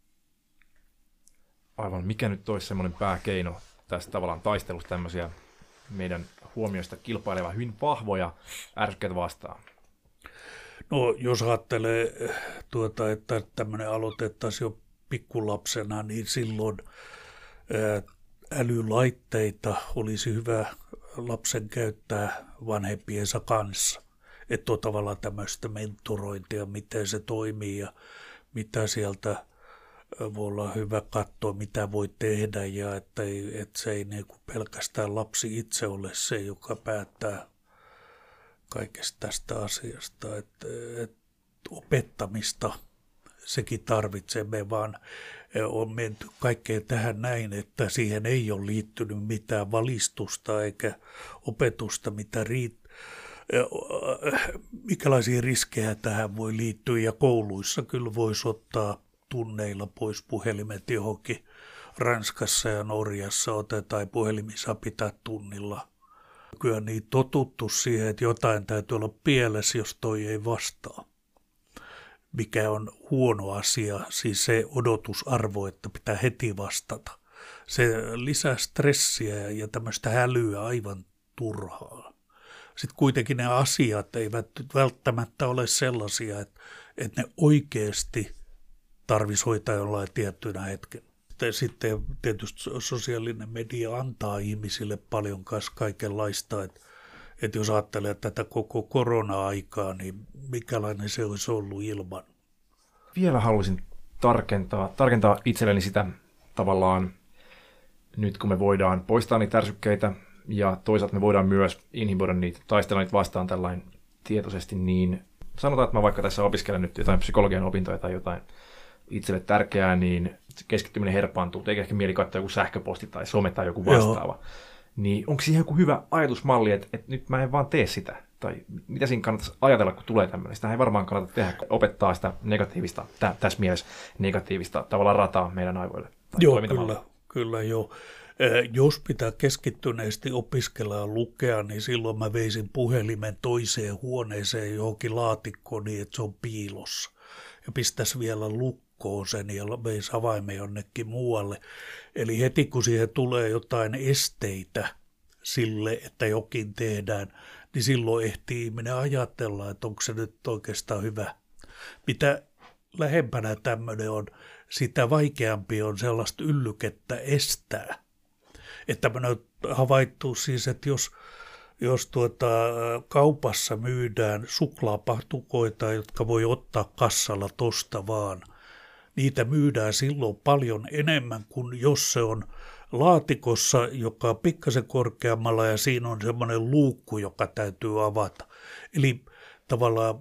Aivan, mikä nyt olisi semmoinen pääkeino tässä tavallaan taistelussa tämmöisiä meidän huomioista kilpailevia hyvin vahvoja ärsykkeitä vastaan? No jos ajattelee, tuota, että tämmöinen aloitettaisiin jo pikkulapsena, niin silloin älylaitteita olisi hyvä lapsen käyttää vanhempiensa kanssa. Että on tavallaan tämmöistä mentorointia, miten se toimii ja mitä sieltä voi olla hyvä katsoa, mitä voi tehdä ja että, ei, että se ei niin kuin pelkästään lapsi itse ole se, joka päättää kaikesta tästä asiasta, että, että opettamista sekin tarvitsemme, vaan on menty kaikkeen tähän näin, että siihen ei ole liittynyt mitään valistusta eikä opetusta, mitä riit, Mikälaisia riskejä tähän voi liittyä, ja kouluissa kyllä voisi ottaa tunneilla pois puhelimet johonkin. Ranskassa ja Norjassa otetaan puhelimissa pitää tunnilla. Kyllä niin totuttu siihen, että jotain täytyy olla pielessä, jos toi ei vastaa. Mikä on huono asia, siis se odotusarvo, että pitää heti vastata. Se lisää stressiä ja tämmöistä hälyä aivan turhaa. Sitten kuitenkin ne asiat eivät välttämättä ole sellaisia, että, että ne oikeasti tarvitsisi hoitaa jollain tiettynä hetken. Sitten tietysti sosiaalinen media antaa ihmisille paljon kaikenlaista, että, että jos ajattelee tätä koko korona-aikaa, niin mikälainen se olisi ollut ilman. Vielä haluaisin tarkentaa, tarkentaa itselleni sitä tavallaan, nyt kun me voidaan poistaa niitä ärsykkeitä ja toisaalta me voidaan myös inhiboida niitä, taistella niitä vastaan tällainen tietoisesti, niin sanotaan, että mä vaikka tässä opiskelen nyt jotain psykologian opintoja tai jotain itselle tärkeää, niin keskittyminen herpaantuu, eikä ehkä mieli katsoa joku sähköposti tai some tai joku vastaava. Joo. Niin onko siihen joku hyvä ajatusmalli, että, että nyt mä en vaan tee sitä? Tai mitä siinä kannattaisi ajatella, kun tulee tämmöinen? Sitä ei varmaan kannata tehdä, opettaa sitä negatiivista, tä, tässä mielessä negatiivista tavallaan rataa meidän aivoille. Joo, kyllä, kyllä joo. Eh, jos pitää keskittyneesti opiskella ja lukea, niin silloin mä veisin puhelimen toiseen huoneeseen johonkin laatikkoon niin, että se on piilossa. Ja pistäisi vielä lukkoon sen ja veisi avaimen jonnekin muualle. Eli heti kun siihen tulee jotain esteitä sille, että jokin tehdään, niin silloin ehtii ihminen ajatella, että onko se nyt oikeastaan hyvä. Mitä lähempänä tämmöinen on, sitä vaikeampi on sellaista yllykettä estää. Että tämmöinen on havaittu siis, että jos, jos tuota, kaupassa myydään suklaapatukoita, jotka voi ottaa kassalla tosta vaan, niitä myydään silloin paljon enemmän kuin jos se on laatikossa, joka on pikkasen korkeammalla ja siinä on semmoinen luukku, joka täytyy avata. Eli tavallaan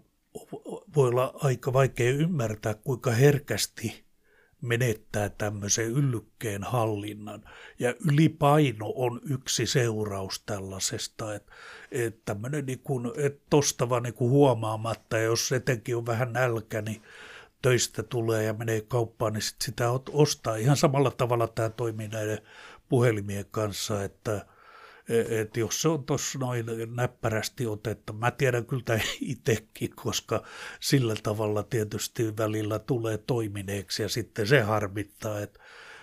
voi olla aika vaikea ymmärtää, kuinka herkästi menettää tämmöisen yllykkeen hallinnan. Ja ylipaino on yksi seuraus tällaisesta, että, että tämmöinen niin kuin, että tostava niin kuin huomaamatta, ja jos etenkin on vähän nälkä, niin töistä tulee ja menee kauppaan, niin sit sitä ostaa. Ihan samalla tavalla tämä toimii näiden puhelimien kanssa, että, että jos se on tuossa noin näppärästi otettu, mä tiedän kyllä tämä itsekin, koska sillä tavalla tietysti välillä tulee toimineeksi ja sitten se harmittaa, että,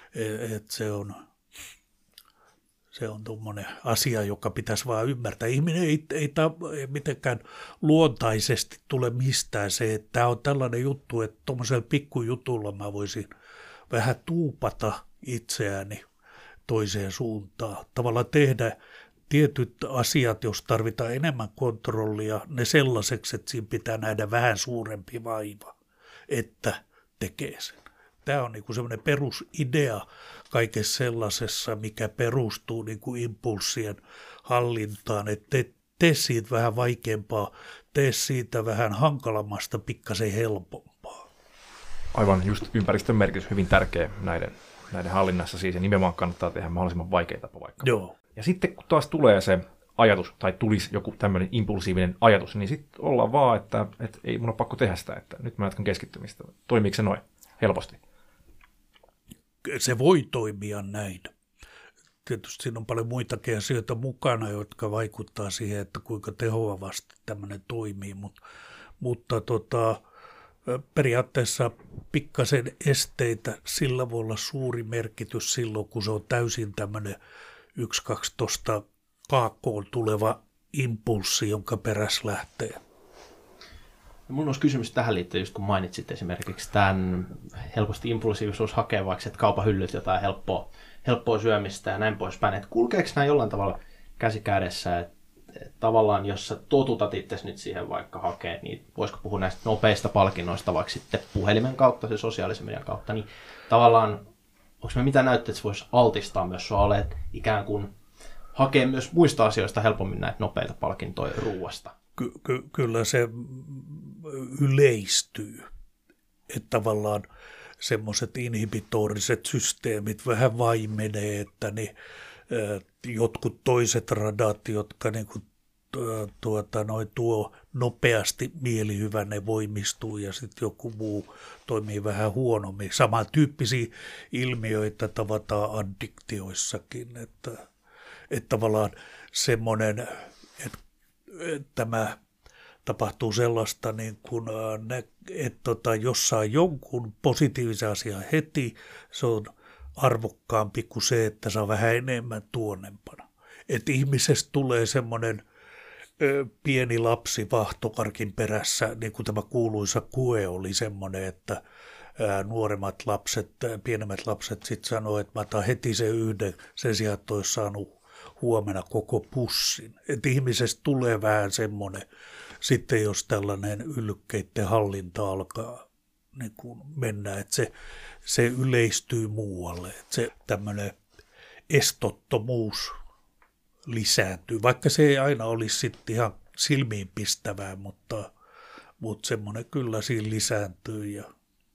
että se on... Se on tuommoinen asia, joka pitäisi vaan ymmärtää. Ihminen ei, ei, ei mitenkään luontaisesti tule mistään se, että tämä on tällainen juttu, että tuommoisella pikkujutulla mä voisin vähän tuupata itseäni toiseen suuntaan. Tavallaan tehdä tietyt asiat, jos tarvitaan enemmän kontrollia, ne sellaiseksi, että siinä pitää nähdä vähän suurempi vaiva, että tekee sen. Tämä on niin kuin semmoinen perusidea kaikessa sellaisessa, mikä perustuu niin kuin impulssien hallintaan, että tee, tee siitä vähän vaikeampaa, tee siitä vähän hankalammasta pikkasen helpompaa. Aivan, just ympäristön merkitys hyvin tärkeä näiden, näiden hallinnassa siis, ja nimenomaan kannattaa tehdä mahdollisimman vaikea tapa vaikka. Joo. Ja sitten kun taas tulee se ajatus, tai tulisi joku tämmöinen impulsiivinen ajatus, niin sitten ollaan vaan, että, että ei mun ole pakko tehdä sitä, että nyt mä jatkan keskittymistä. Toimiiko se noin helposti? Se voi toimia näin. Tietysti siinä on paljon muitakin asioita mukana, jotka vaikuttaa siihen, että kuinka tehoavasti tämmöinen toimii, mutta, mutta tota, periaatteessa pikkasen esteitä, sillä voi olla suuri merkitys silloin, kun se on täysin tämmöinen yksi kaksi tuosta kaakkoon tuleva impulssi, jonka perässä lähtee. Minulla olisi kysymys tähän liittyen, just kun mainitsit esimerkiksi tämän helposti impulsiivisuus hakee vaikka, että kaupan hyllyt jotain helppoa, helppoa syömistä ja näin poispäin. Että kulkeeko nämä jollain tavalla käsi kädessä, että, että tavallaan jos sä totutat itsesi nyt siihen vaikka hakee, niin voisiko puhua näistä nopeista palkinnoista vaikka sitten puhelimen kautta, se sosiaalisen median kautta, niin tavallaan onko me mitä näyttää, että se voisi altistaa myös sua olet ikään kuin hakee myös muista asioista helpommin näitä nopeita palkintoja ruuasta? Ky- ky- kyllä se yleistyy, että tavallaan semmoiset inhibitoriset systeemit vähän vaimenee, että ne, ä, jotkut toiset radat, jotka niin kuin tuota, noi tuo nopeasti mielihyvä, ne voimistuu ja sitten joku muu toimii vähän huonommin. Samantyyppisiä ilmiöitä tavataan addiktioissakin, että, että tavallaan semmoinen, että, että tämä tapahtuu sellaista, niin kun, että tota, jos saa jonkun positiivisen asian heti, se on arvokkaampi kuin se, että saa vähän enemmän tuonnempana. Että ihmisestä tulee semmoinen ö, pieni lapsi vahtokarkin perässä, niin kuin tämä kuuluisa Kue oli semmoinen, että ää, nuoremmat lapset, ää, pienemmät lapset sitten sanoo, että mä otan heti sen yhden sen sijaan, että olisi saanut huomenna koko pussin. Että ihmisestä tulee vähän semmoinen, sitten jos tällainen yllykkeiden hallinta alkaa niin kuin mennä, että se, se yleistyy muualle, että se tämmöinen estottomuus lisääntyy, vaikka se ei aina olisi sitten ihan silmiinpistävää, mutta, mutta semmoinen kyllä siinä lisääntyy. Ja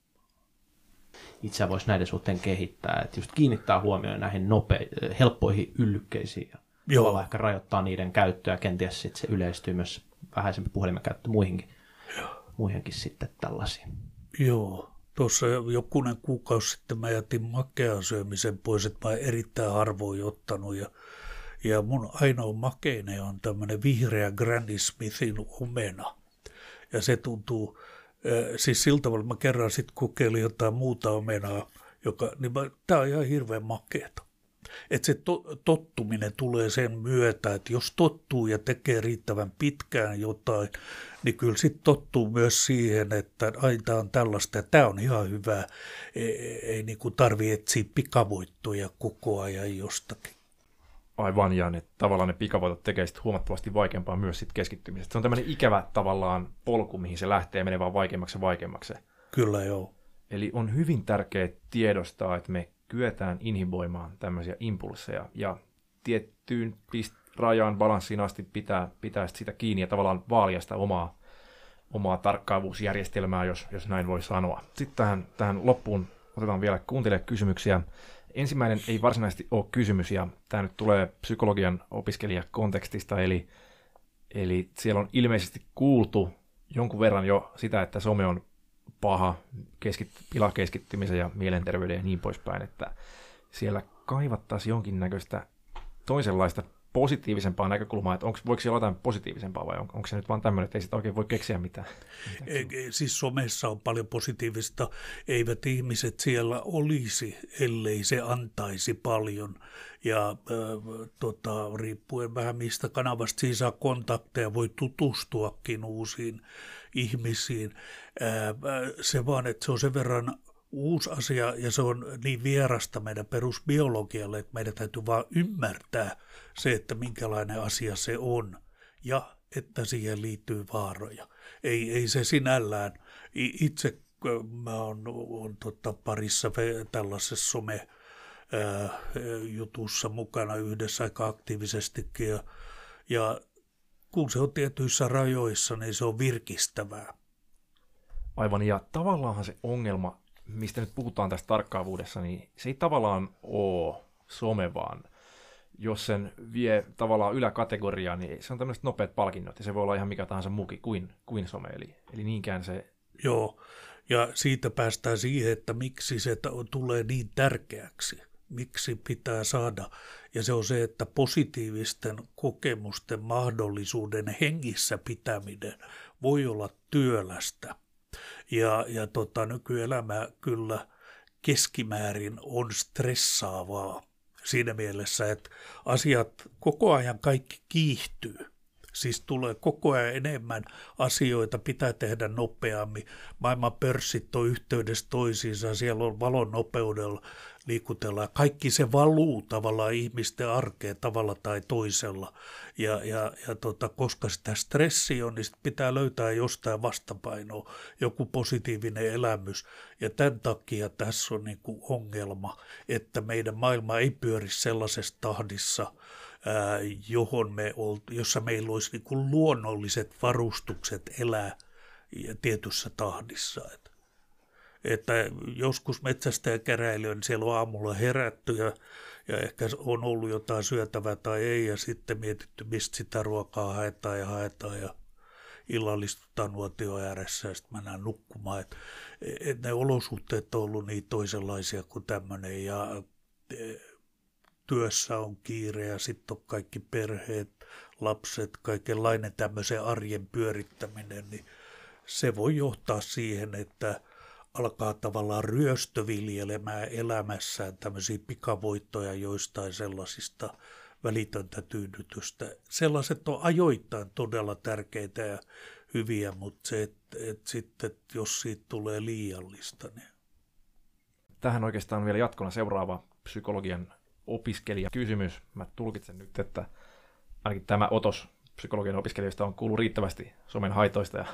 itseä voisi näiden suhteen kehittää, että just kiinnittää huomioon näihin nope- helppoihin yllykkeisiin ja tavallaan ehkä rajoittaa niiden käyttöä, kenties sitten se yleistyy myös vähäisempi puhelimen käyttö muihinkin, muihinkin sitten tällaisiin. Joo, tuossa jokunen kuukausi sitten mä jätin makean syömisen pois, että mä oon erittäin harvoin ottanut ja, ja mun ainoa makeinen on tämmöinen vihreä Granny Smithin omena ja se tuntuu, äh, siis sillä tavalla mä kerran sitten kokeilin jotain muuta omenaa, joka, niin mä, tää on ihan hirveän makeeta. Että se to, tottuminen tulee sen myötä, että jos tottuu ja tekee riittävän pitkään jotain, niin kyllä sitten tottuu myös siihen, että aina tämä on tällaista ja tämä on ihan hyvää. Ei, ei niin kuin tarvitse etsiä pikavoittoja koko ajan jostakin. Aivan, ja ne, tavallaan ne pikavoitot tekee sitten huomattavasti vaikeampaa myös sit keskittymisestä. Se on tämmöinen ikävä tavallaan polku, mihin se lähtee, menee vaan vaikeammaksi ja vaikeammaksi. Kyllä joo. Eli on hyvin tärkeää tiedostaa, että me kyetään inhiboimaan tämmöisiä impulseja ja tiettyyn pist- rajaan balanssiin asti pitää, pitää sitä kiinni ja tavallaan vaalia sitä omaa, omaa tarkkaavuusjärjestelmää, jos, jos näin voi sanoa. Sitten tähän, tähän loppuun otetaan vielä kuuntelijakysymyksiä. Ensimmäinen ei varsinaisesti ole kysymys ja tämä nyt tulee psykologian opiskelijakontekstista, eli, eli siellä on ilmeisesti kuultu jonkun verran jo sitä, että some on paha, keskitty, pilaa keskittymisen ja mielenterveyden ja niin poispäin, että siellä kaivattaisiin jonkinnäköistä toisenlaista positiivisempaa näkökulmaa, että onko, voiko siellä olla jotain positiivisempaa vai on, onko se nyt vaan tämmöinen, että ei sitä oikein voi keksiä mitään? Ei, siis somessa on paljon positiivista, eivät ihmiset siellä olisi, ellei se antaisi paljon ja äh, tota, riippuen vähän mistä kanavasta siinä saa kontakteja, voi tutustuakin uusiin ihmisiin. Äh, se vaan, että se on sen verran uusi asia ja se on niin vierasta meidän perusbiologialle, että meidän täytyy vaan ymmärtää se, että minkälainen asia se on ja että siihen liittyy vaaroja. Ei, ei se sinällään. Itse mä oon, oon tota parissa tällaisessa some ää, jutussa mukana yhdessä aika aktiivisestikin ja, ja kun se on tietyissä rajoissa, niin se on virkistävää. Aivan, ja tavallaanhan se ongelma, mistä nyt puhutaan tästä tarkkaavuudessa, niin se ei tavallaan ole some, vaan jos sen vie tavallaan yläkategoriaan, niin se on tämmöiset nopeat palkinnot, ja se voi olla ihan mikä tahansa muukin kuin, kuin some, eli, eli niinkään se. Joo, ja siitä päästään siihen, että miksi se tulee niin tärkeäksi, miksi pitää saada, ja se on se, että positiivisten kokemusten mahdollisuuden hengissä pitäminen voi olla työlästä. Ja, ja tota, nykyelämä kyllä keskimäärin on stressaavaa siinä mielessä, että asiat koko ajan kaikki kiihtyy. Siis tulee koko ajan enemmän asioita, pitää tehdä nopeammin. Maailman pörssit on yhteydessä toisiinsa, siellä on valon nopeudella liikutellaan. Kaikki se valuu tavallaan ihmisten arkeen tavalla tai toisella. Ja, ja, ja tota, koska sitä stressiä on, niin sit pitää löytää jostain vastapainoa, joku positiivinen elämys. Ja tämän takia tässä on niin kuin ongelma, että meidän maailma ei pyöri sellaisessa tahdissa, Ää, johon me olt, jossa meillä olisi niin kuin luonnolliset varustukset elää tietyssä tahdissa. Et, että joskus metsästäjäkäräilijöön, niin siellä on aamulla herätty ja, ja ehkä on ollut jotain syötävää tai ei, ja sitten mietitty, mistä sitä ruokaa haetaan ja haetaan, ja illallistutaan nuotion ääressä ja sitten mennään nukkumaan. Et, et ne olosuhteet on ollut niin toisenlaisia kuin tämmöinen, ja työssä on kiire ja sitten on kaikki perheet, lapset, kaikenlainen tämmöisen arjen pyörittäminen, niin se voi johtaa siihen, että alkaa tavallaan ryöstöviljelemään elämässään tämmöisiä pikavoittoja joistain sellaisista välitöntä tyydytystä. Sellaiset on ajoittain todella tärkeitä ja hyviä, mutta se, että et sitten jos siitä tulee liiallista. Niin... Tähän oikeastaan vielä jatkona seuraava psykologian opiskelijakysymys. Mä tulkitsen nyt, että ainakin tämä otos psykologian opiskelijoista on kuullut riittävästi somen haitoista. Ja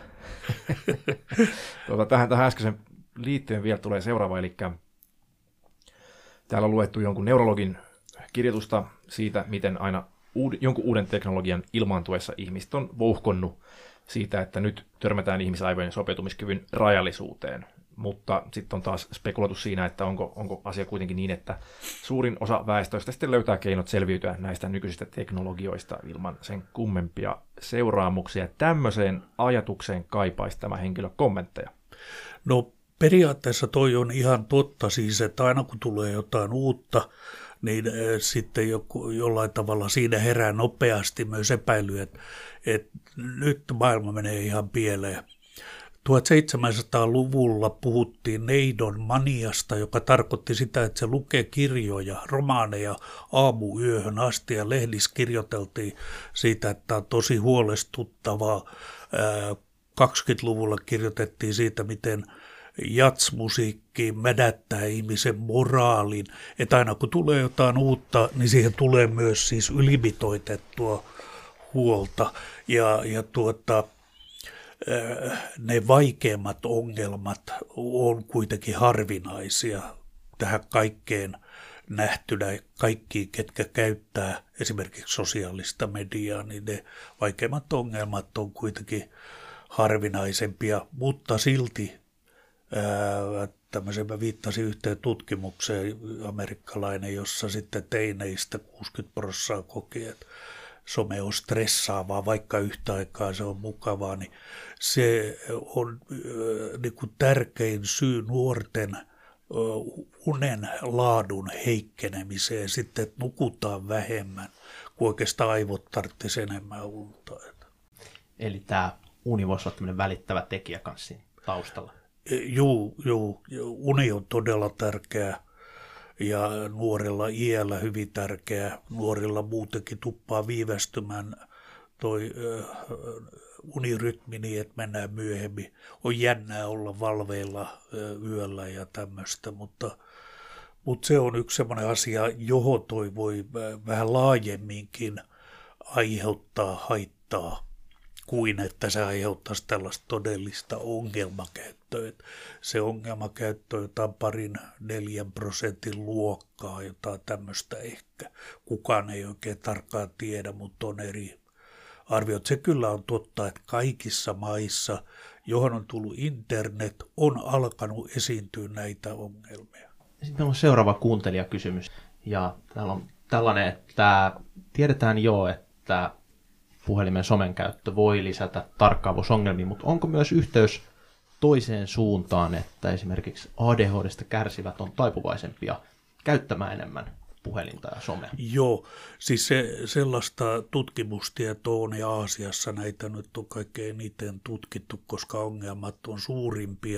tuota, tähän, tähän äskeisen liittyen vielä tulee seuraava, eli täällä on luettu jonkun neurologin kirjoitusta siitä, miten aina uud, jonkun uuden teknologian ilmaantuessa ihmiset on vouhkonnut siitä, että nyt törmätään ihmisaivojen sopeutumiskyvyn rajallisuuteen. Mutta sitten on taas spekuloitu siinä, että onko, onko asia kuitenkin niin, että suurin osa väestöstä sitten löytää keinot selviytyä näistä nykyisistä teknologioista ilman sen kummempia seuraamuksia. Tämmöiseen ajatukseen kaipaisi tämä henkilö kommentteja. No periaatteessa toi on ihan totta siis, että aina kun tulee jotain uutta, niin sitten joku, jollain tavalla siinä herää nopeasti myös epäily, että, että nyt maailma menee ihan pieleen. tuhatseitsemänsataaluvulla puhuttiin neidon maniasta, joka tarkoitti sitä, että se lukee kirjoja, romaaneja aamuyöhön asti ja lehdissä kirjoiteltiin siitä, että on tosi huolestuttavaa. kaksikymmentäluvulla kirjoitettiin siitä, miten jatsmusiikki mädättää ihmisen moraalin, että aina kun tulee jotain uutta, niin siihen tulee myös siis ylimitoitettua huolta ja, ja tuota, ne vaikeimmat ongelmat on kuitenkin harvinaisia tähän kaikkeen nähtynä. Kaikki, ketkä käyttää esimerkiksi sosiaalista mediaa, niin ne vaikeimmat ongelmat on kuitenkin harvinaisempia, mutta silti tämmöisen mä viittasin yhteen tutkimukseen amerikkalainen, jossa sitten teineistä kuusikymmentä prosenttia koki, että some on stressaavaa, vaikka yhtä aikaa se on mukavaa, niin se on niin kuin tärkein syy nuorten unen laadun heikkenemiseen sitten, että nukutaan vähemmän, kun oikeastaan aivot tarvitsisi enemmän unta. Eli tämä uni voisi olla tämmöinen välittävä tekijä kanssa siinä taustalla. Juu, juu, uni on todella tärkeä ja nuorella iällä hyvin tärkeä. Nuorilla muutenkin tuppaa viivästymään toi äh, unirytmi niin, että mennään myöhemmin. On jännää olla valveilla äh, yöllä ja tämmöistä, mutta, mutta se on yksi sellainen asia, johon toi voi vähän laajemminkin aiheuttaa haittaa, kuin että se aiheuttaisi tällaista todellista ongelmakäyttöä. Se ongelmakäyttö on jotain parin neljän prosentin luokkaa, jotain tämmöistä ehkä. Kukaan ei oikein tarkkaan tiedä, mutta on eri arviot. Se kyllä on totta, että kaikissa maissa, johon on tullut internet, on alkanut esiintyä näitä ongelmia. Sitten meillä on seuraava kuuntelijakysymys. Ja täällä on tällainen, että tiedetään jo, että puhelimen somen käyttö voi lisätä tarkkaavuusongelmia, mutta onko myös yhteys toiseen suuntaan, että esimerkiksi A D H D:stä kärsivät on taipuvaisempia käyttämään enemmän puhelinta ja somea? Joo, siis se, sellaista tutkimustietoa on ja Aasiassa näitä nyt on kaikkein eniten tutkittu, koska ongelmat on suurimpia.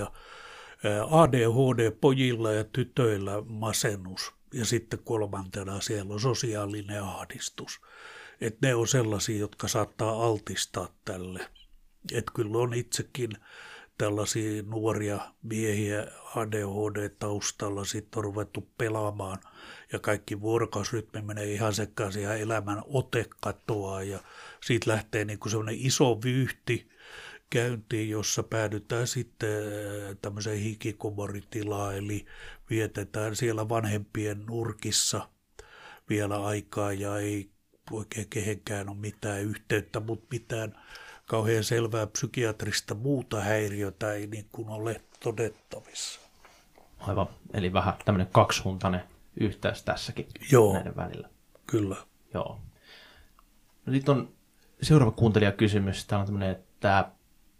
A D H D-pojilla ja tytöillä masennus ja sitten kolmantena siellä on sosiaalinen ahdistus. Että ne on sellaisia, jotka saattaa altistaa tälle. Että kyllä on itsekin tällaisia nuoria miehiä A D H D-taustalla sitten on ruvettu pelaamaan ja kaikki vuorokausrytmi menee ihan sekaisin ja elämän ote katoaa ja siitä lähtee niinku semmoinen iso vyyhti käyntiin, jossa päädytään sitten tämmöiseen hikikomoritilaan, eli vietetään siellä vanhempien nurkissa vielä aikaa ja ei oikein kehenkään ole mitään yhteyttä, mutta mitään kauhean selvää psykiatrista muuta häiriötä ei niin kuin ole todettavissa. Aivan, eli vähän tämmöinen kaksisuuntainen yhteys tässäkin Joo. näiden välillä. Kyllä. Joo. No sitten on seuraava kuuntelijakysymys. Täällä on tämmöinen, että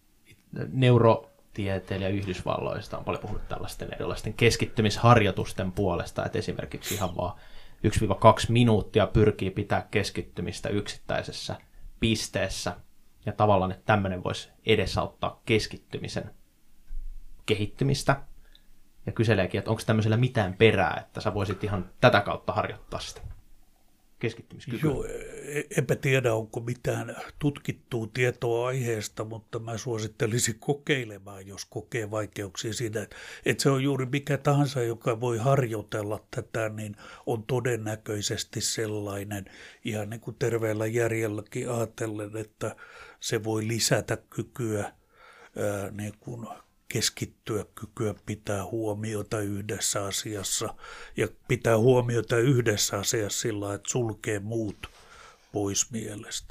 neurotieteilijä Yhdysvalloista on paljon puhunut tällaisten erilaisten keskittymisharjoitusten puolesta, että esimerkiksi ihan vaan yksi kaksi minuuttia pyrkii pitää keskittymistä yksittäisessä pisteessä, ja tavallaan, että tämmöinen voisi edesauttaa keskittymisen kehittymistä, ja kyseleekin, että onko tämmöisellä mitään perää, että sä voisit ihan tätä kautta harjoittaa sitä keskittymiskykyä. Joo, enpä tiedä, onko mitään tutkittua tietoa aiheesta, mutta mä suosittelisin kokeilemaan, jos kokee vaikeuksia siinä. Että se on juuri mikä tahansa, joka voi harjoitella tätä, niin on todennäköisesti sellainen, ihan niin kuin terveellä järjelläkin ajatellen, että se voi lisätä kykyä ää, niin kuin keskittyä, kykyä pitää huomiota yhdessä asiassa ja pitää huomiota yhdessä asiassa sillä, että sulkee muut pois mielestä.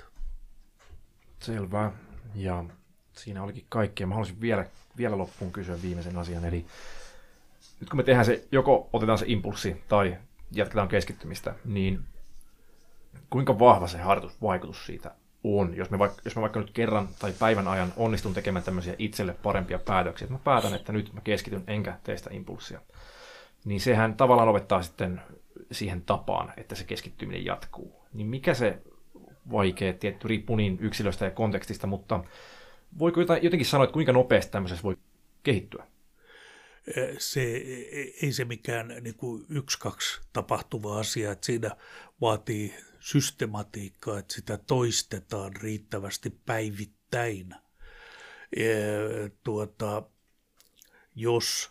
Selvä. Ja siinä olikin kaikkea. Mä haluaisin vielä, vielä loppuun kysyä viimeisen asian. Eli nyt kun me tehdään se, joko otetaan se impulssi tai jatketaan keskittymistä, niin kuinka vahva se harjoitusvaikutus siitä on, jos me, vaikka, jos mä vaikka nyt kerran tai päivän ajan onnistun tekemään tämmöisiä itselle parempia päätöksiä, että mä päätän, että nyt mä keskityn enkä tee sitä impulssia, niin sehän tavallaan opettaa sitten siihen tapaan, että se keskittyminen jatkuu. Niin mikä se vaikea, tietty riippuu niin yksilöstä ja kontekstista, mutta voiko jotenkin sanoa, että kuinka nopeasti tämmöisessä voi kehittyä? Se, ei se mikään niin kuin yksi, kaksi tapahtuva asia, että siinä vaatii systematiikkaa, että sitä toistetaan riittävästi päivittäin. Ja, tuota, jos,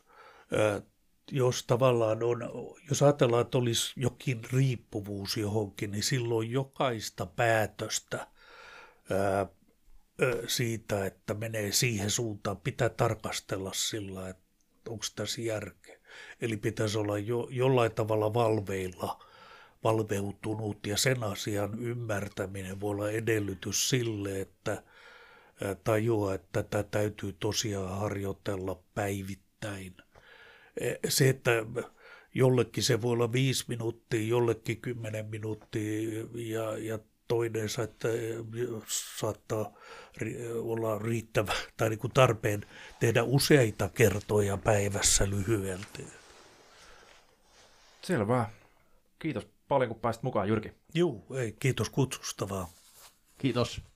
jos tavallaan on, jos ajatellaan, että olisi jokin riippuvuus johonkin, niin silloin jokaista päätöstä ää, siitä, että menee siihen suuntaan, pitää tarkastella sillä, että onko tässä järkeä. Eli pitäisi olla jo, jollain tavalla valveilla, valveutunut, ja sen asian ymmärtäminen voi olla edellytys sille, että tajuaa, että tätä täytyy tosiaan harjoitella päivittäin. Se, että jollekin se voi olla viisi minuuttia, jollekin kymmenen minuuttia, ja, ja toinen saattaa, saattaa olla riittävä tai niin kuin tarpeen tehdä useita kertoja päivässä lyhyeltä. Selvä. Kiitos paljon, kun pääsit mukaan, Jyrki. Joo, ei, kiitos kutsusta vaan. Kiitos.